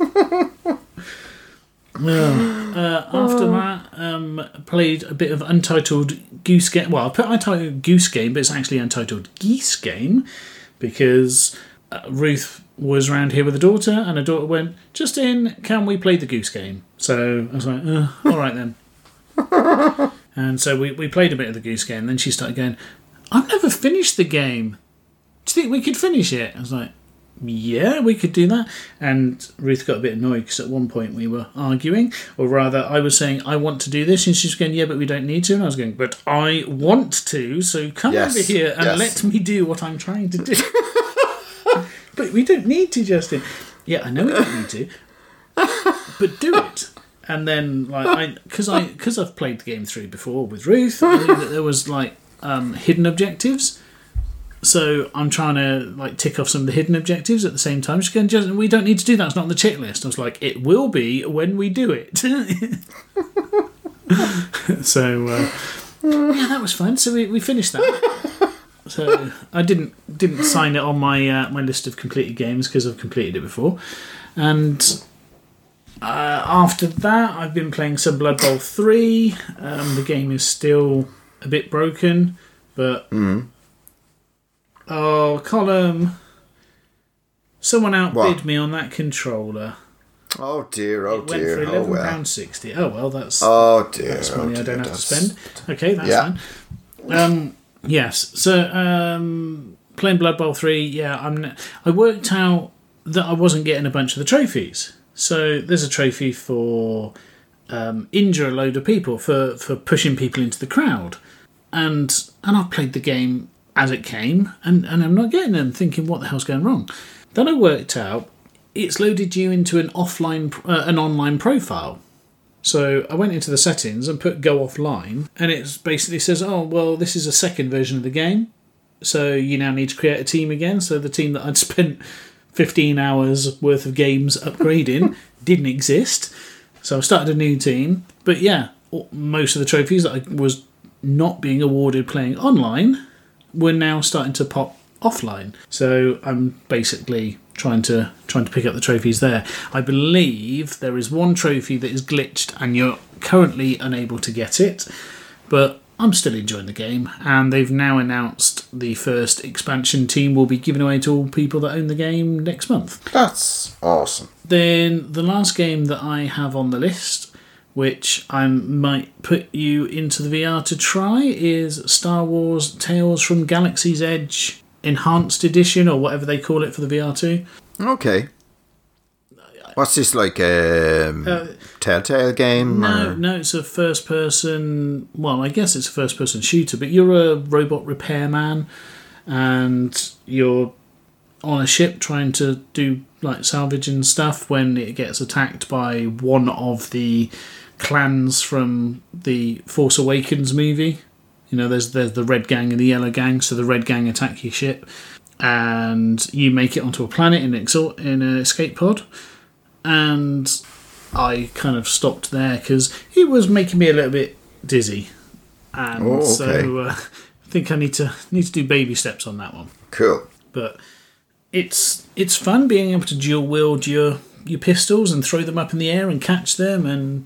Well, uh, after that, um, played a bit of Untitled Goose Game. Well, I put Untitled Goose Game, but it's actually Untitled Geese Game, because uh, Ruth was around here with a daughter, and her daughter went, Justin, can we play the Goose Game? So I was like, uh, all right then. And so we, we played a bit of the Goose Game, and then she started going, I've never finished the game. Do you think we could finish it? I was like, yeah, we could do that. And Ruth got a bit annoyed because at one point we were arguing, or rather I was saying I want to do this and she's going, yeah, but we don't need to. And I was going, but I want to, so come yes, over here and yes. let me do what I'm trying to do. But we don't need to, Justin. Yeah, I know we don't need to, but do it. And then, like, I because I because I've played the game through before with Ruth, I knew that there was like um, hidden objectives. So I'm trying to like tick off some of the hidden objectives at the same time. She's going, just we don't need to do that. It's not on the checklist. I was like, it will be when we do it. So uh, yeah, that was fun. So we, we finished that. So I didn't didn't sign it on my uh, my list of completed games because I've completed it before. And uh, after that, I've been playing some Blood Bowl three. Um, the game is still a bit broken, but. Mm. Oh, Colm. Someone outbid what? me on that controller. Oh dear, oh it dear. Went for eleven pounds oh, well. sixty. Oh well, that's oh dear. That's money oh, I don't dear, have that's... to spend. Okay, that's yeah. fine. Um, yes. So um, playing Blood Bowl three. Yeah, I'm. I worked out that I wasn't getting a bunch of the trophies. So there's a trophy for um, injure a load of people for, for pushing people into the crowd, and and I've played the game as it came, and, and I'm not getting them, thinking, what the hell's going wrong? Then I worked out it's loaded you into an offline, uh, an online profile. So I went into the settings and put go offline, and it basically says, oh, well, this is a second version of the game, so you now need to create a team again. So the team that I'd spent fifteen hours worth of games upgrading didn't exist. So I started a new team. But yeah, most of the trophies that I was not being awarded playing online we're now starting to pop offline. So I'm basically trying to trying to pick up the trophies there. I believe there is one trophy that is glitched and you're currently unable to get it, but I'm still enjoying the game, and they've now announced the first expansion team will be given away to all people that own the game next month. That's awesome. Then the last game that I have on the list, which I might put you into the V R to try, is Star Wars Tales from Galaxy's Edge Enhanced Edition, or whatever they call it for the V R two. Okay. What's this, like a um, uh, Telltale game? No, or? no, it's a first-person... Well, I guess it's a first-person shooter, but you're a robot repairman, and you're on a ship trying to do like salvage and stuff when it gets attacked by one of the clans from the Force Awakens movie. You know, there's there's the red gang and the yellow gang, so the red gang attack your ship, and you make it onto a planet in an exor- in an escape pod. And I kind of stopped there because it was making me a little bit dizzy, and oh, okay. so uh, I think I need to need to do baby steps on that one. Cool, but it's it's fun being able to dual wield your your pistols and throw them up in the air and catch them and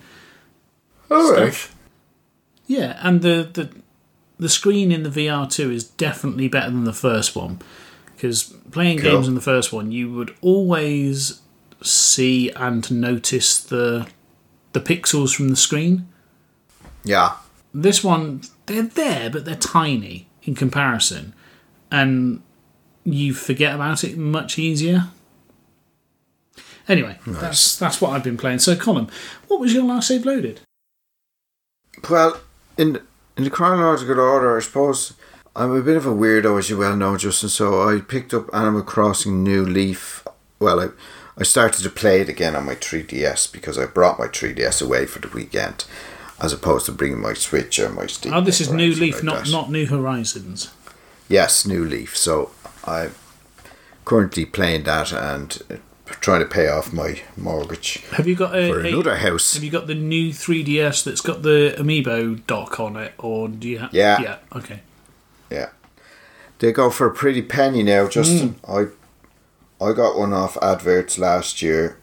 oh, stuff. Right. Yeah, and the, the the screen in the V R two is definitely better than the first one, because playing cool. games in the first one you would always see and notice the the pixels from the screen. Yeah. This one, they're there, but they're tiny in comparison, and you forget about it much easier. Anyway, nice. that's that's what I've been playing. So, Colm, what was your last save loaded? Well, in in the chronological order, I suppose I'm a bit of a weirdo, as you well know, Justin. So I picked up Animal Crossing New Leaf. Well, I. I started to play it again on my three D S because I brought my three D S away for the weekend, as opposed to bringing my Switch or my Steam. Oh, this is New Leaf, like not that. not New Horizons. Yes, New Leaf. So I'm currently playing that and trying to pay off my mortgage. Have you got a, for another a, house? Have you got the new three D S that's got the Amiibo dock on it, or do you have? Yeah. Yeah. Okay. Yeah. They go for a pretty penny now, Justin. Mm. I. I got one off adverts last year,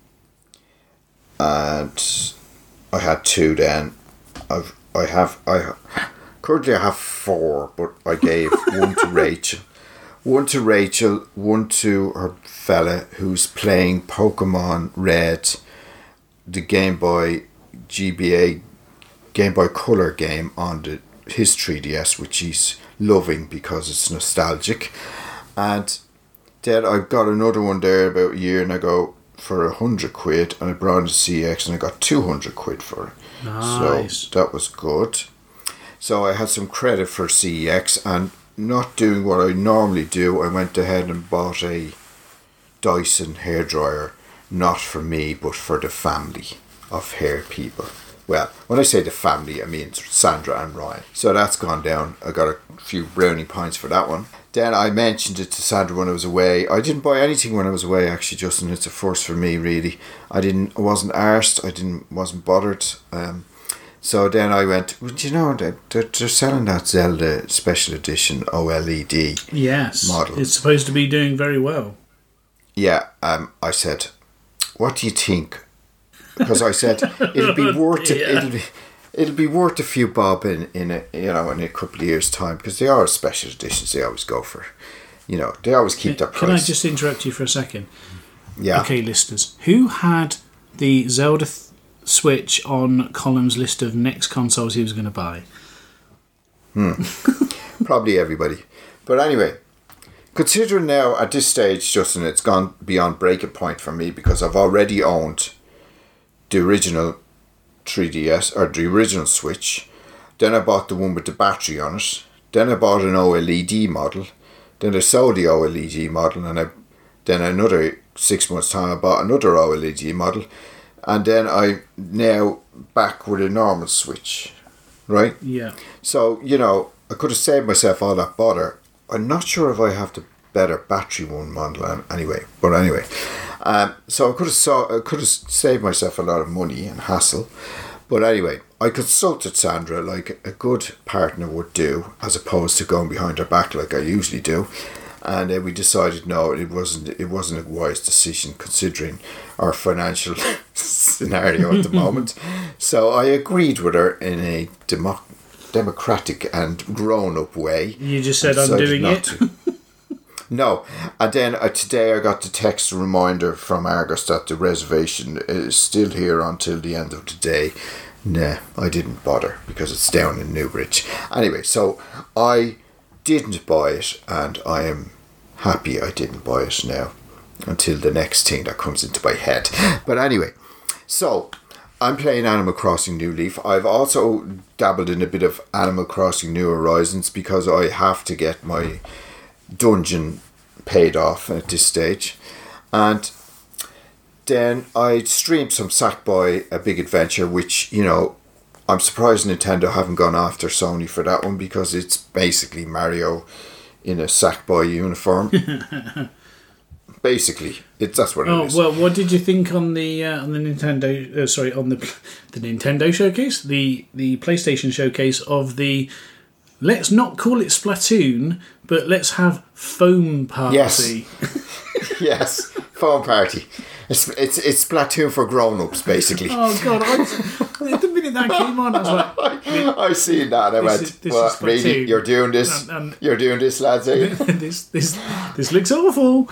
and I had two then. I've I have I currently I have four, but I gave one to Rachel, one to Rachel, one to her fella who's playing Pokemon Red, the Game Boy G B A Game Boy Color game on the his three D S, which he's loving because it's nostalgic. And then I got another one there about a year and ago for a hundred quid, and I brought in the C X and I got two hundred quid for it. Nice. So that was good. So I had some credit for C X, and not doing what I normally do, I went ahead and bought a Dyson hairdryer, not for me but for the family of hair people. Well, when I say the family, I mean Sandra and Ryan. So that's gone down. I got a few brownie points for that one. Then I mentioned it to Sandra when I was away. I didn't buy anything when I was away, actually, Justin. It's a first for me, really. I didn't. I wasn't arsed. I didn't. wasn't bothered. Um, so then I went, well, do you know, they're, they're selling that Zelda Special Edition OLED yes, model. It's supposed to be doing very well. Yeah, um, I said, what do you think? Because I said it'll be worth it. Yeah. It'll be, it'll be worth a few bob in in a you know in a couple of years' time, because they are special editions. They always go for, you know, they always keep their price. Can I just interrupt you for a second? Yeah. Okay, listeners, who had the Zelda th- Switch on Colin's list of next consoles he was going to buy? Hmm. Probably everybody. But anyway, considering now at this stage, Justin, it's gone beyond breaking point for me, because I've already owned the original three D S, or the original Switch. Then I bought the one with the battery on it. Then I bought an OLED model. Then I sold the OLED model, and I then another six months time I bought another OLED model, and then I now back with a normal Switch, right? Yeah. So you know, I could have saved myself all that bother. I'm not sure if I have the better battery one model anyway, but anyway. Um, so I could have saw, I could have saved myself a lot of money and hassle. But anyway, I consulted Sandra like a good partner would do, as opposed to going behind her back like I usually do. And then we decided no, it wasn't it wasn't a wise decision considering our financial scenario at the moment. So I agreed with her in a demo- democratic and grown-up way. You just said I'm doing it. No, and then uh, today I got the text reminder from Argos that the reservation is still here until the end of the day. Nah, I didn't bother because it's down in Newbridge. Anyway, so I didn't buy it, and I am happy I didn't buy it now until the next thing that comes into my head. But anyway, so I'm playing Animal Crossing New Leaf. I've also dabbled in a bit of Animal Crossing New Horizons because I have to get my dungeon paid off at this stage. And then I streamed some Sackboy A Big Adventure, which, you know, I'm surprised Nintendo haven't gone after Sony for that one, because it's basically Mario in a Sackboy uniform. Basically, it's that's what it oh, is. Well, what did you think on the uh, on the Nintendo? Uh, sorry, on the the Nintendo showcase, the the PlayStation showcase of the. Let's not call it Splatoon, but let's have Foam Party. Yes, yes, Foam Party. It's it's it's Splatoon for grown-ups, basically. Oh God! I, the minute that came on, I was like, I seen that. And I this went, is, this "Well, is really, you're doing this? And, and you're doing this, lads? Eh? this this this looks awful."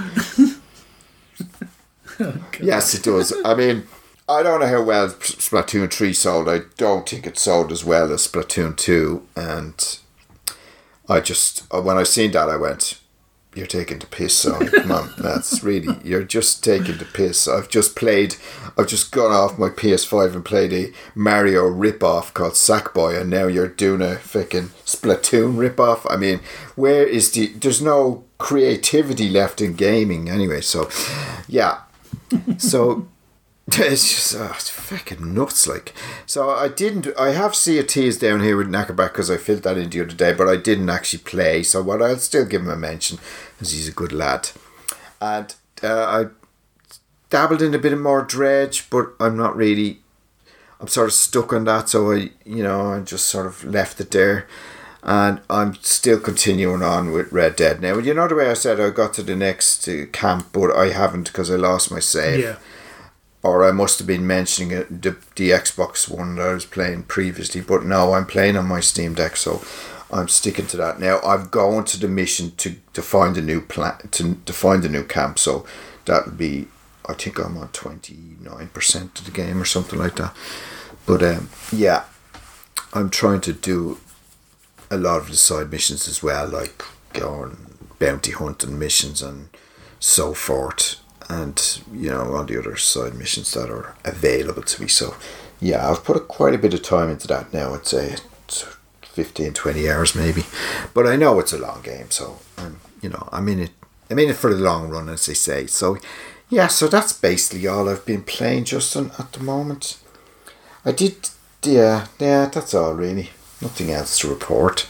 Oh, yes, it does. I mean, I don't know how well Splatoon three sold. I don't think it sold as well as Splatoon two, and I just when I seen that, I went, "You're taking the piss, son. Come on, that's really you're just taking the piss." I've just played, I've just gone off my P S five and played a Mario rip-off called Sackboy, and now you're doing a fucking Splatoon rip-off. I mean, where is the? There's no creativity left in gaming anyway. So, yeah, so. It's just oh, it's fucking nuts, like. So I didn't. I have Sea of Thieves down here with Knackerback because I filled that in the other day, but I didn't actually play. So what I'll still give him a mention, because he's a good lad. And uh, I dabbled in a bit of more Dredge, but I'm not really. I'm sort of stuck on that, so I, you know, I just sort of left it there, and I'm still continuing on with Red Dead now. You know the way I said I got to the next uh, camp, but I haven't because I lost my save. Yeah. Or I must have been mentioning it, the, the Xbox one that I was playing previously. But no, I'm playing on my Steam Deck, so I'm sticking to that. Now, I'm going to the mission to, to find a new plan, to, to find a new camp. So that would be, I think I'm on twenty-nine percent of the game or something like that. But um, yeah, I'm trying to do a lot of the side missions as well, like going bounty hunting missions and so forth, and you know, all the other side missions that are available to me. So yeah, I've put quite a bit of time into that now. I'd say it's fifteen, twenty hours maybe, but I know it's a long game, so I'm, you know, I'm in it I'm in it for the long run, as they say. So yeah, so that's basically all I've been playing, Justin, at the moment. I did, yeah, yeah, that's all really. Nothing else to report.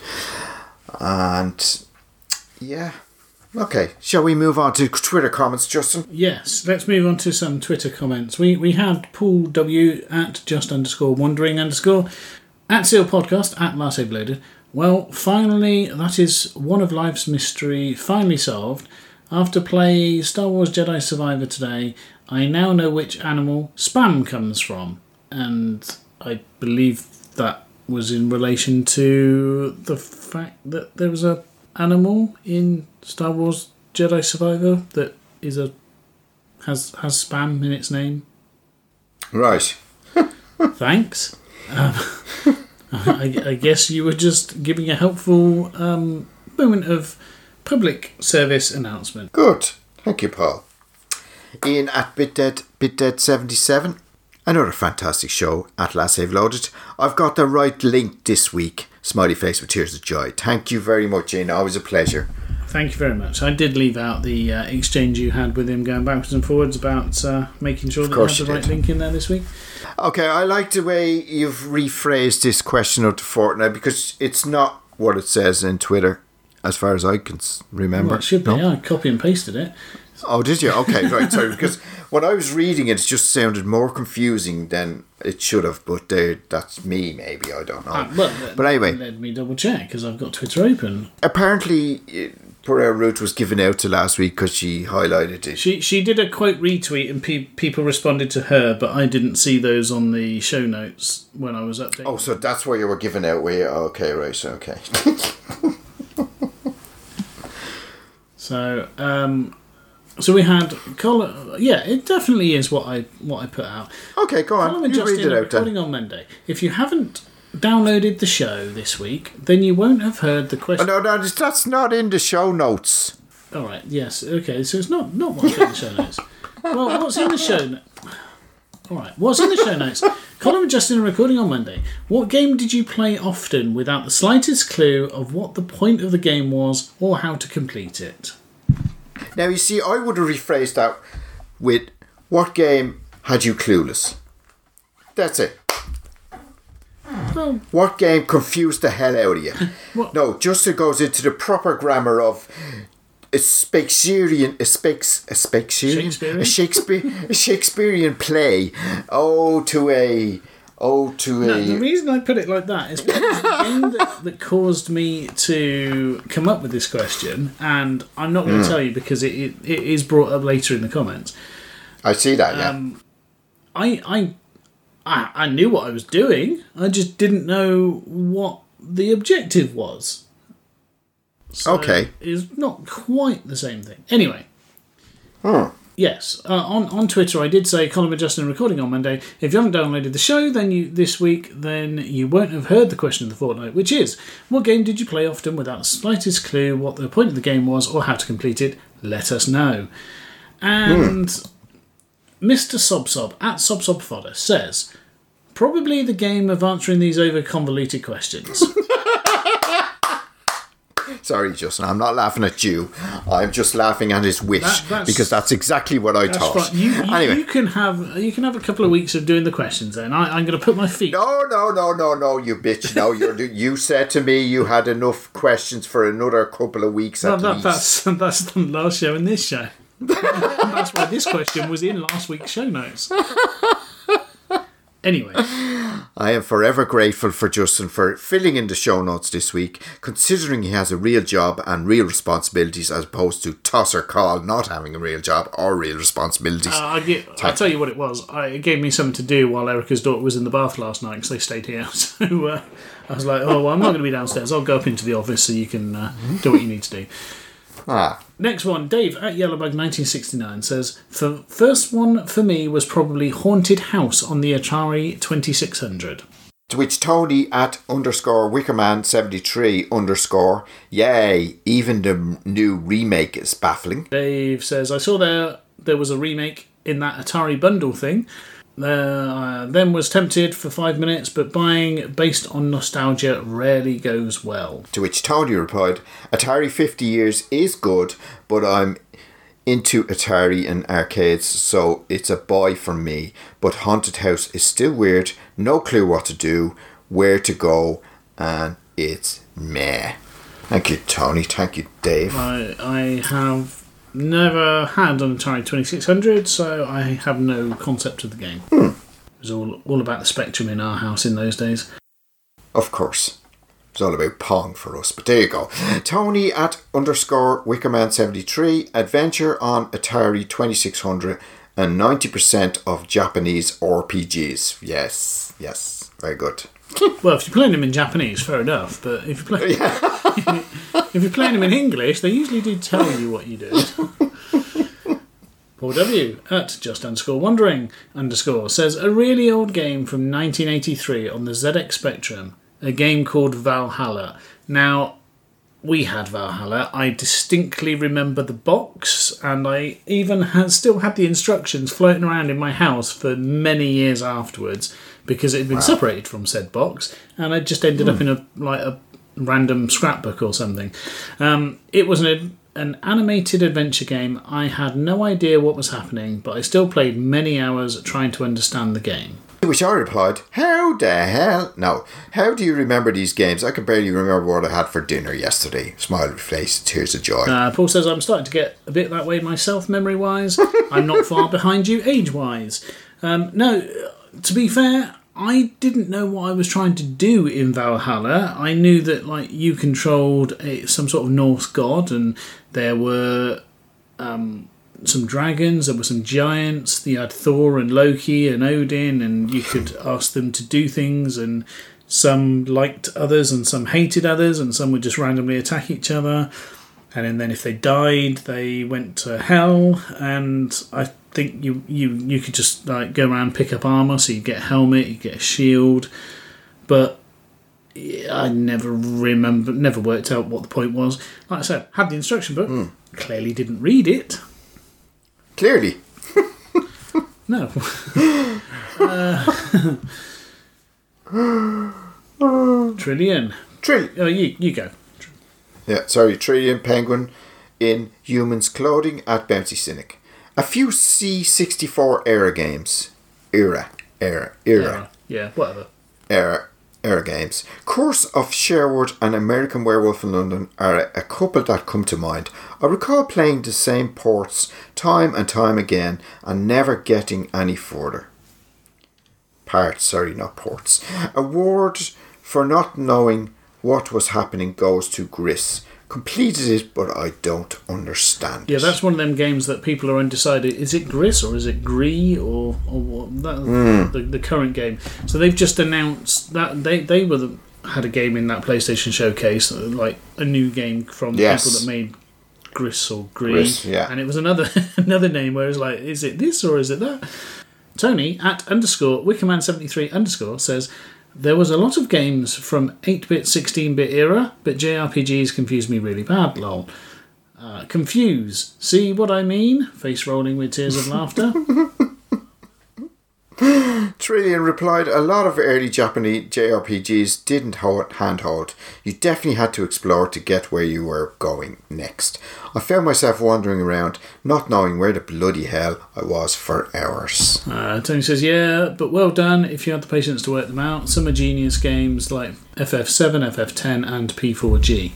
And yeah, okay. Shall we move on to Twitter comments, Justin? Yes, let's move on to some Twitter comments. We we had Paul W at just underscore wondering underscore at Seal Podcast at Last Save Loaded. Well, finally, that is one of life's mystery finally solved. After playing Star Wars Jedi Survivor today, I now know which animal spam comes from, and I believe that was in relation to the fact that there was a animal in Star Wars Jedi Survivor that is a has has spam in its name. Right. Thanks. Um, I, I guess you were just giving a helpful um, moment of public service announcement. Good. Thank you, Paul. Ian at BitDead, BitDead seventy-seven. Another fantastic show at Last Save Loaded. I've got the right link this week. Smiley face with tears of joy. Thank you very much, Ian. Always a pleasure. Thank you very much. I did leave out the uh, exchange you had with him going backwards and forwards about uh, making sure that you had the right link in there this week. Okay, I like the way you've rephrased this question of the fortnight, because it's not what it says in Twitter, as far as I can remember. Well, it should be. No? Yeah, I copy and pasted it. Oh, did you? Okay, right. Sorry, because when I was reading it, it just sounded more confusing than it should have. But there, that's me, maybe. I don't know. Uh, well, but anyway, let me double check because I've got Twitter open. Apparently, Pereira Root was given out to last week because she highlighted it. She she did a quote retweet and pe- people responded to her, but I didn't see those on the show notes when I was updating. Oh, so that's where you were given out. Where? Okay, right. Okay. so. um... So we had Colin. Yeah, it definitely is what I what I put out. Okay, go on. Colin and you Justin read it out recording then. on Monday. If you haven't downloaded the show this week, then you won't have heard the question. Oh, no, no, that's not in the show notes. All right. Yes. Okay. So it's not not what's in the show notes. Well, what's in the show notes? All right. What's in the show notes? Colin and Justin are recording on Monday. What game did you play often without the slightest clue of what the point of the game was or how to complete it? Now, you see, I would have rephrased that with, what game had you clueless? That's it. Well, what game confused the hell out of you? What? No, Justin goes into the proper grammar of a Shakespearean, a, Specs, a Shakespearean, Shakespearean? a Shakespeare, a Shakespearean play. Oh, to a, oh, to no, a. the reason I put it like that is because the game that, that caused me to come up with this question, and I'm not going to mm. tell you because it, it, it is brought up later in the comments. I see that, yeah. Um, I, I, I, I knew what I was doing. I just didn't know what the objective was. So okay. It's not quite the same thing. Anyway. Hmm. Yes, uh, on on Twitter I did say Colin and Justin are recording on Monday. If you haven't downloaded the show then you this week, then you won't have heard the question of the fortnight, which is, what game did you play often without the slightest clue what the point of the game was or how to complete it? Let us know. And mm. Mister Sobsob at Sobsobfodder says, probably the game of answering these over convoluted questions. Sorry, Justin, I'm not laughing at you. I'm just laughing at his wish, that, that's, because that's exactly what I thought. Right. You, you, anyway, you can have you can have a couple of weeks of doing the questions. Then I, I'm going to put my feet. No, no, no, no, no, you bitch! No, you you said to me you had enough questions for another couple of weeks at no, that, least. That's that's the last show and this show. That's why this question was in last week's show notes. Anyway. I am forever grateful for Justin for filling in the show notes this week, considering he has a real job and real responsibilities as opposed to Tosser Call not having a real job or real responsibilities. Uh, I get, I'll tell you what it was. I, it gave me something to do while Erica's daughter was in the bath last night because they stayed here. So uh, I was like, oh, well, I'm not going to be downstairs. I'll go up into the office so you can uh, do what you need to do. Ah. Next one, Dave at Yellowbug nineteen sixty-nine says, the first one for me was probably Haunted House on the Atari twenty-six hundred. To which Tony at underscore Wickerman seventy-three underscore, yay, even the new remake is baffling. Dave says, I saw there there was a remake in that Atari bundle thing. Uh, then was tempted for five minutes, but buying based on nostalgia rarely goes well. To which Tony replied, Atari fifty years is good, but I'm into Atari and arcades, so it's a buy for me. But Haunted House is still weird, no clue what to do, where to go, and it's meh. Thank you, Tony. Thank you, Dave. I, I have never had an Atari twenty-six hundred, so I have no concept of the game. Hmm. It was all, all about the Spectrum in our house in those days. Of course. It's all about Pong for us, but there you go. Tony at underscore Wickerman seventy-three, adventure on Atari twenty-six hundred and ninety percent of Japanese R P Gs. Yes, yes, very good. Well, if you're playing them in Japanese, fair enough, but if you're playing, if you're playing them in English, they usually do tell you what you did. Paul W. at just underscore wondering underscore says, a really old game from nineteen eighty-three on the Z X Spectrum. A game called Valhalla. Now, we had Valhalla. I distinctly remember the box, and I even had, still had the instructions floating around in my house for many years afterwards because it had been wow. separated from said box, and it just ended mm. up in a like a random scrapbook or something. Um, it was an, an animated adventure game. I had no idea what was happening, but I still played many hours trying to understand the game. To which I replied, how the hell? No, how do you remember these games? I can barely remember what I had for dinner yesterday. Smiley face, tears of joy. Uh, Paul says, I'm starting to get a bit that way myself, memory-wise. I'm not far behind you, age-wise. Um, no, to be fair, I didn't know what I was trying to do in Valhalla. I knew that like you controlled a, some sort of Norse god, and there were... Um, some dragons, there were some giants, you had Thor and Loki and Odin, and you could ask them to do things, and some liked others and some hated others, and some would just randomly attack each other, and then if they died they went to hell. And I think you you, you could just like go around and pick up armour, so you get a helmet, you get a shield, but I never remember, never worked out what the point was. Like I said, had the instruction book, mm. clearly didn't read it. Clearly. No. uh, Trillion. Trillion. Oh, you, you go. Yeah, sorry. Trillion Penguin in Humans Clothing at Bouncy Cynic. A few C sixty-four era games. Era. Era. Era. Era. Yeah, whatever. Era. Era games. Curse of Sherwood and American Werewolf in London are a couple that come to mind. I recall playing the same ports time and time again and never getting any further. Parts, sorry, not ports. Award for not knowing what was happening goes to Gris. Completed it, but I don't understand Yeah, it. that's one of them games that people are undecided. Is it Gris or is it Gree or or what? That, mm. the the current game. So they've just announced that they they were the, had a game in that PlayStation Showcase, like a new game from the yes. people that made Gris or Gree, Gris, yeah. and it was another another name where it was like, is it this or is it that? Tony at underscore Wickerman seventy-three underscore says, there was a lot of games from eight-bit, sixteen-bit era, but J R P Gs confused me really bad, lol. Uh, confuse. See what I mean? Face rolling with tears of laughter. Trillion replied, a lot of early Japanese J R P Gs didn't hold, handhold. You definitely had to explore to get where you were going next. I found myself wandering around, not knowing where the bloody hell I was for hours. Uh, Tony says, yeah, but well done if you had the patience to work them out. Some are genius games like F F seven, F F ten and P four G.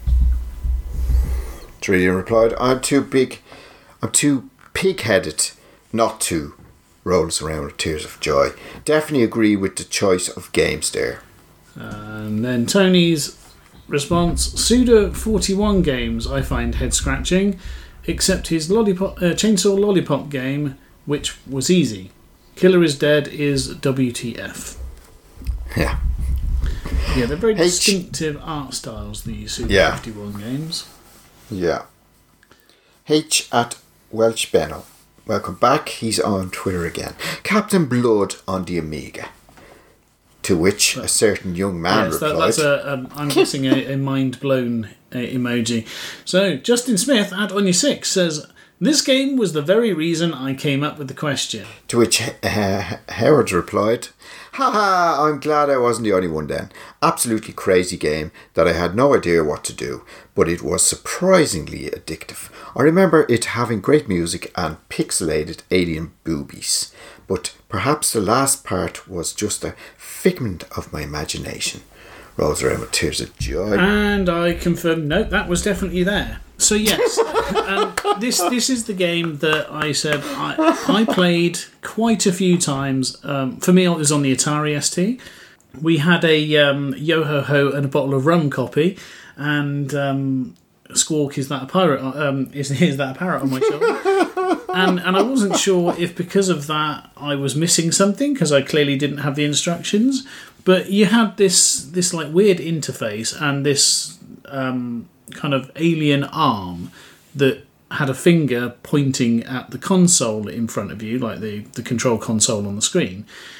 Trillion replied, I'm too big, I'm too pig-headed not to. Rolls around with tears of joy. Definitely agree with the choice of games there. And then Tony's response, Suda forty-one games I find head scratching, except his lollipop, uh, Chainsaw Lollipop game, which was easy. Killer is Dead is W T F. Yeah. Yeah, they're very H- distinctive art styles, these Suda yeah. fifty-one games. Yeah. H at Welch Benno. Welcome back. He's on Twitter again. Captain Blood on the Amiga. To which a certain young man yes, that, replied. that's a, um, I'm guessing a, a mind blown uh, emoji. So Justin Smith at Onion Six says, "This game was the very reason I came up with the question." To which uh, Howard replied, "Haha, I'm glad I wasn't the only one then. Absolutely crazy game that I had no idea what to do, but it was surprisingly addictive. I remember it having great music and pixelated alien boobies, but perhaps the last part was just a figment of my imagination." Rolls around with tears of joy. And I confirm, no, that was definitely there. So yes, um, this this is the game that I said I, I played quite a few times. Um, for me, it was on the Atari S T. We had a um, Yo-Ho-Ho and a bottle of rum copy, and um, Squawk, is that a pirate? Um, is is that a parrot on my shoulder? And and I wasn't sure if because of that I was missing something because I clearly didn't have the instructions. But you had this this like weird interface and this um, kind of alien arm that had a finger pointing at the console in front of you, like the, the control console on the screen.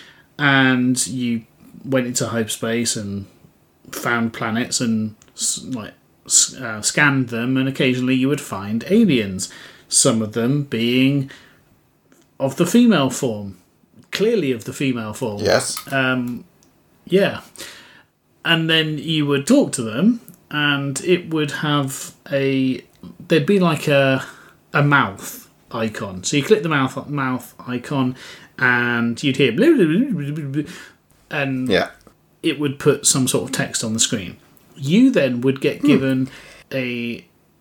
And you went into hyperspace and found planets and like uh, scanned them, and occasionally you would find aliens. Some of them being of the female form, clearly of the female form. Yes. Um, yeah. And then you would talk to them, and it would have a... There'd be like a a mouth icon. So you click the mouth mouth icon, and you'd hear... Blah, blah, blah, blah, blah, and yeah. it would put some sort of text on the screen. You then would get given hmm. a...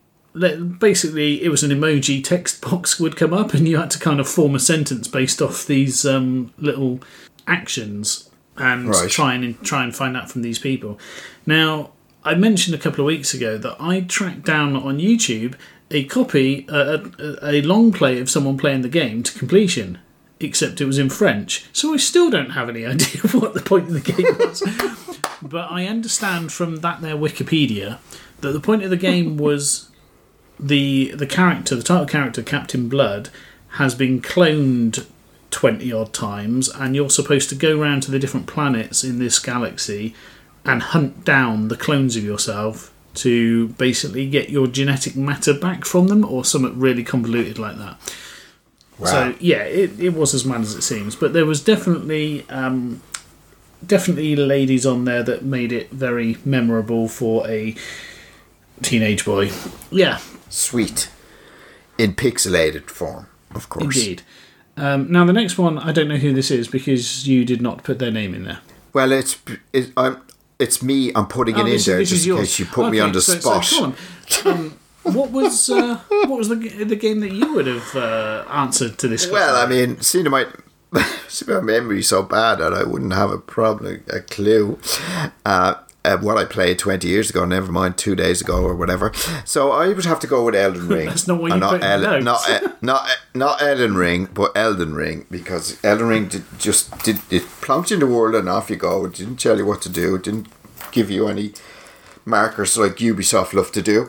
Basically, it was an emoji text box would come up, and you had to kind of form a sentence based off these um, little actions and right. try and try and find out from these people. Now, I mentioned a couple of weeks ago that I tracked down on YouTube a copy, uh, a, a long play of someone playing the game to completion, except it was in French. So I still don't have any idea what the point of the game was. But I understand from that there Wikipedia that the point of the game was the the character, the title character, Captain Blood, has been cloned twenty odd times, and you're supposed to go around to the different planets in this galaxy and hunt down the clones of yourself to basically get your genetic matter back from them, or something really convoluted like that. Wow. So yeah, it, it was as mad as it seems, but there was definitely um, definitely ladies on there that made it very memorable for a teenage boy. Yeah. Sweet. In pixelated form, of course. Indeed. Um, now the next one, I don't know who this is because you did not put their name in there. Well, it's it, I'm, it's me. I'm putting oh, it this, in there this just in yours. case you put okay, me on the so, spot. So come on. Um, what was uh, what was the the game that you would have uh, answered to this question? Well, I mean, seeing my see my memory so bad that I wouldn't have a problem, a clue. Uh, Uh, what I played twenty years ago, never mind two days ago or whatever. So I would have to go with Elden Ring. That's not what you put in El- notes. Not, not, not Elden Ring, but Elden Ring, because Elden Ring did, just did it plunked in the world and off you go. It didn't tell you what to do. It didn't give you any markers like Ubisoft love to do.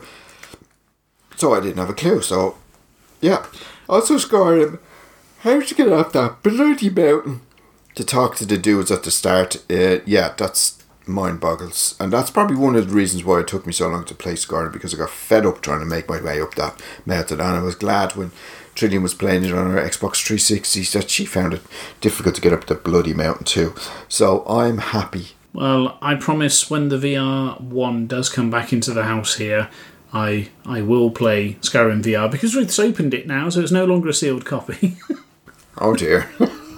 So I didn't have a clue. So, yeah. Also scored him. How'd you get up that bloody mountain to talk to the dudes at the start? Uh, yeah, that's... mind boggles, and that's probably one of the reasons why it took me so long to play Skyrim, because I got fed up trying to make my way up that mountain, and I was glad when Trillian was playing it on her Xbox three sixty that she found it difficult to get up the bloody mountain too. So I'm happy. Well, I promise when the V R one does come back into the house here, I I will play Skyrim V R, because Ruth's opened it now, so it's no longer a sealed copy. Oh dear.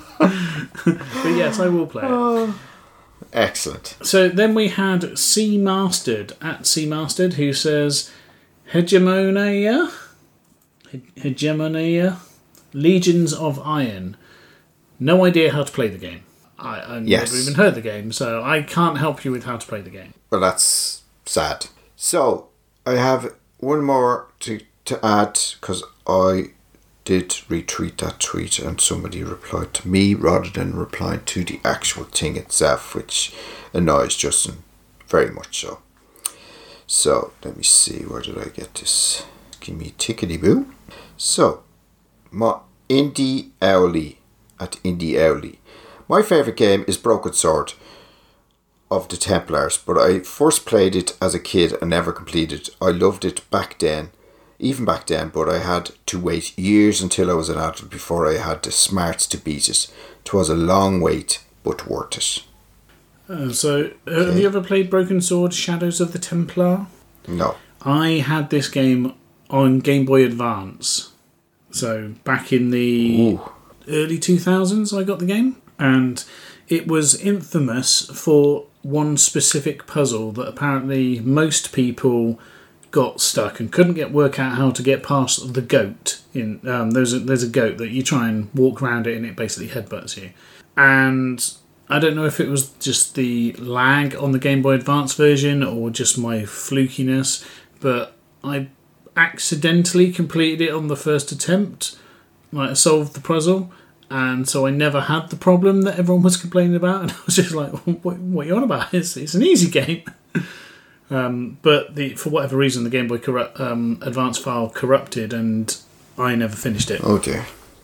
But yes, I will play it. Oh. Excellent. So then we had C Mastered at C Mastered, who says Hegemonia, Hegemonia, Legions of Iron. No idea how to play the game. I, I've yes. never even heard the game, so I can't help you with how to play the game. Well, that's sad. So I have one more to to add, because I did retweet that tweet and somebody replied to me rather than replying to the actual thing itself, which annoys Justin very much so. So let me see, where did I get this? Give me tickety boo. So my Indie Owly at Indie Owly. My favourite game is Broken Sword. of the Templars, but I first played it as a kid and never completed. I loved it back then, even back then, but I had to wait years until I was an adult before I had the smarts to beat it. 'Twas a long wait, but worth it. Uh, so, uh, okay. Have you ever played Broken Sword Shadows of the Templar? No. I had this game on Game Boy Advance. So, back in the Ooh. early two thousands, I got the game. And it was infamous for one specific puzzle that apparently most people got stuck and couldn't get work out how to get past the goat. In um, there's a, there's a goat that you try and walk around it and it basically headbutts you. And I don't know if it was just the lag on the Game Boy Advance version or just my flukiness, but I accidentally completed it on the first attempt. Like, I solved the puzzle, and so I never had the problem that everyone was complaining about. And I was just like, "What, what are you on about? It's, it's an easy game." um, but the, for whatever reason, the Game Boy corrupt, um, Advance file corrupted, and I never finished it. Oh dear.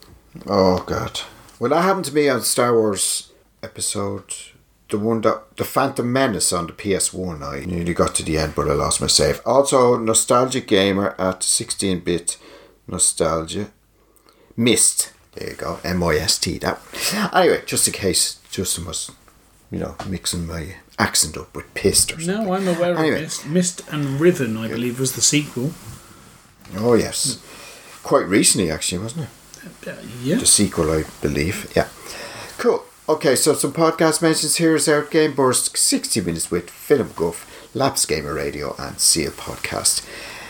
Oh god. Well, that happened to me on Star Wars episode, the one that the Phantom Menace on the P S one. I nearly got to the end, but I lost my save. Also, Nostalgic Gamer at sixteen bit Nostalgia. Mist. There you go. M I S T. That. Anyway, just in case Justin was, you know, mixing my accent up with pissed or something. No, I'm aware anyway. of Mist. Mist and Riven, I believe, was the sequel. Oh, yes. Quite recently, actually, wasn't it? Uh, yeah. The sequel, I believe. Yeah. Cool. Okay, so some podcast mentions. Here's our Game Burst sixty minutes with Film Guff, Lapse Gamer Radio, and Seal Podcast.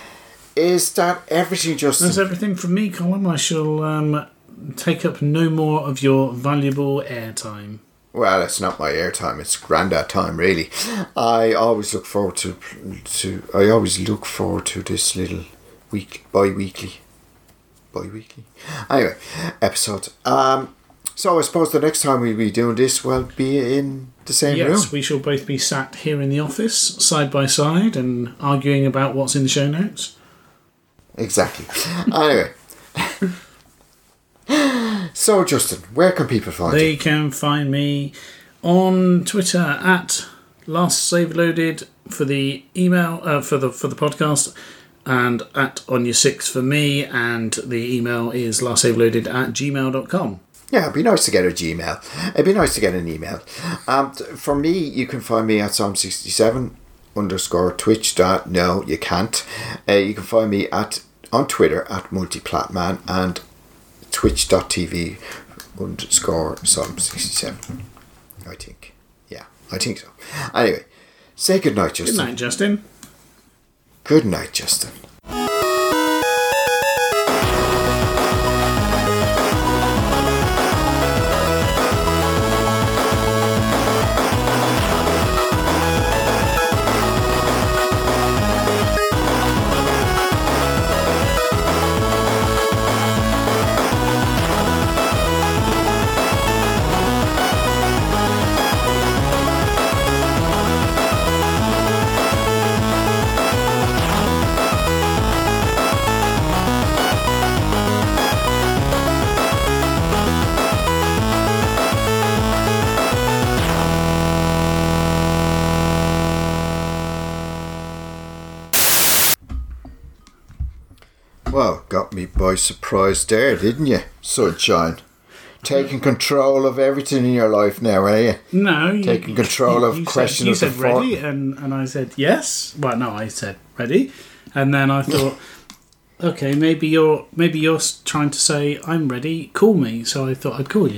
Is that everything, Justin? That's everything from me, Colin. I shall um, take up no more of your valuable airtime. Well, it's not my airtime; it's Grandad time, really. I always look forward to to. I always look forward to this little week, bi-weekly, bi-weekly. Anyway, episode. Um. So I suppose the next time we'll be doing this, we'll be in the same yes, room. Yes, we shall both be sat here in the office, side by side, and arguing about what's in the show notes. Exactly. Anyway. So, Justin, where can people find they you? They can find me on Twitter at Last Save Loaded for the email, uh, for the for the podcast, and at On Your Six for me, and the email is lastsaveloaded at gmail dot com. Yeah, it'd be nice to get a Gmail. It'd be nice to get an email. Um, for me, you can find me at Psalm sixty-seven underscore Twitch. Dot, no, you can't. Uh, you can find me at on Twitter at Multiplatman and twitch dot t v underscore Psalm sixty-seven. I think. Yeah, I think so. Anyway, say good night, Justin. Good night, Justin. Good night, Justin. Well, got me by surprise there, didn't you, sunshine? Taking control of everything in your life now, are you? No. You, Taking control you, of you question said, of You the said ready, and, and I said yes. Well, no, I said ready. And then I thought, okay, maybe you're maybe you're trying to say, I'm ready, call me. So I thought I'd call you.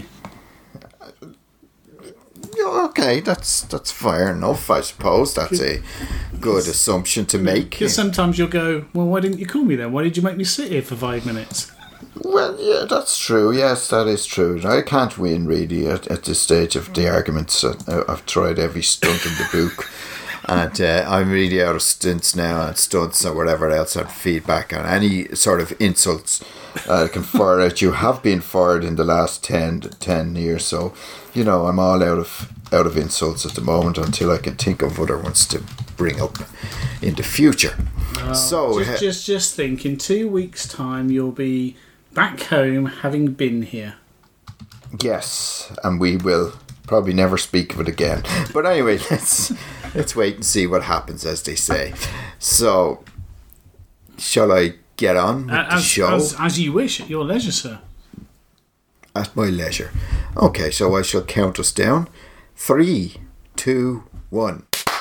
Okay, that's that's fair enough, I suppose. That's a good assumption to make. Because sometimes you'll go, well, why didn't you call me then? Why did you make me sit here for five minutes? Well, yeah, that's true. Yes, that is true. I can't win, really, at, at this stage of the arguments. Uh, I've tried every stunt in the book. And uh, I'm really out of stunts now, and stunts or whatever else, and feedback on any sort of insults uh, I can fire at you have been fired in the last ten, ten years. So, you know, I'm all out of out of insults at the moment until I can think of other ones to bring up in the future. Uh, so just, uh, just just think, in two weeks' time, you'll be back home having been here. Yes, and we will probably never speak of it again. But anyway, let's let's wait and see what happens, as they say. So, shall I get on with as, the show? As, as you wish, at your leisure, sir. At my leisure. Okay, so I shall count us down. Three, two, one.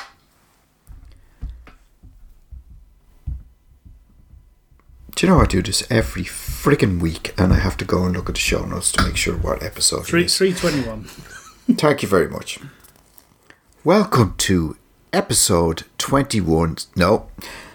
Do you know I do this every freaking week, and I have to go and look at the show notes to make sure what episode Three, it is. three twenty-one. Thank you very much. Welcome to episode twenty-one. No,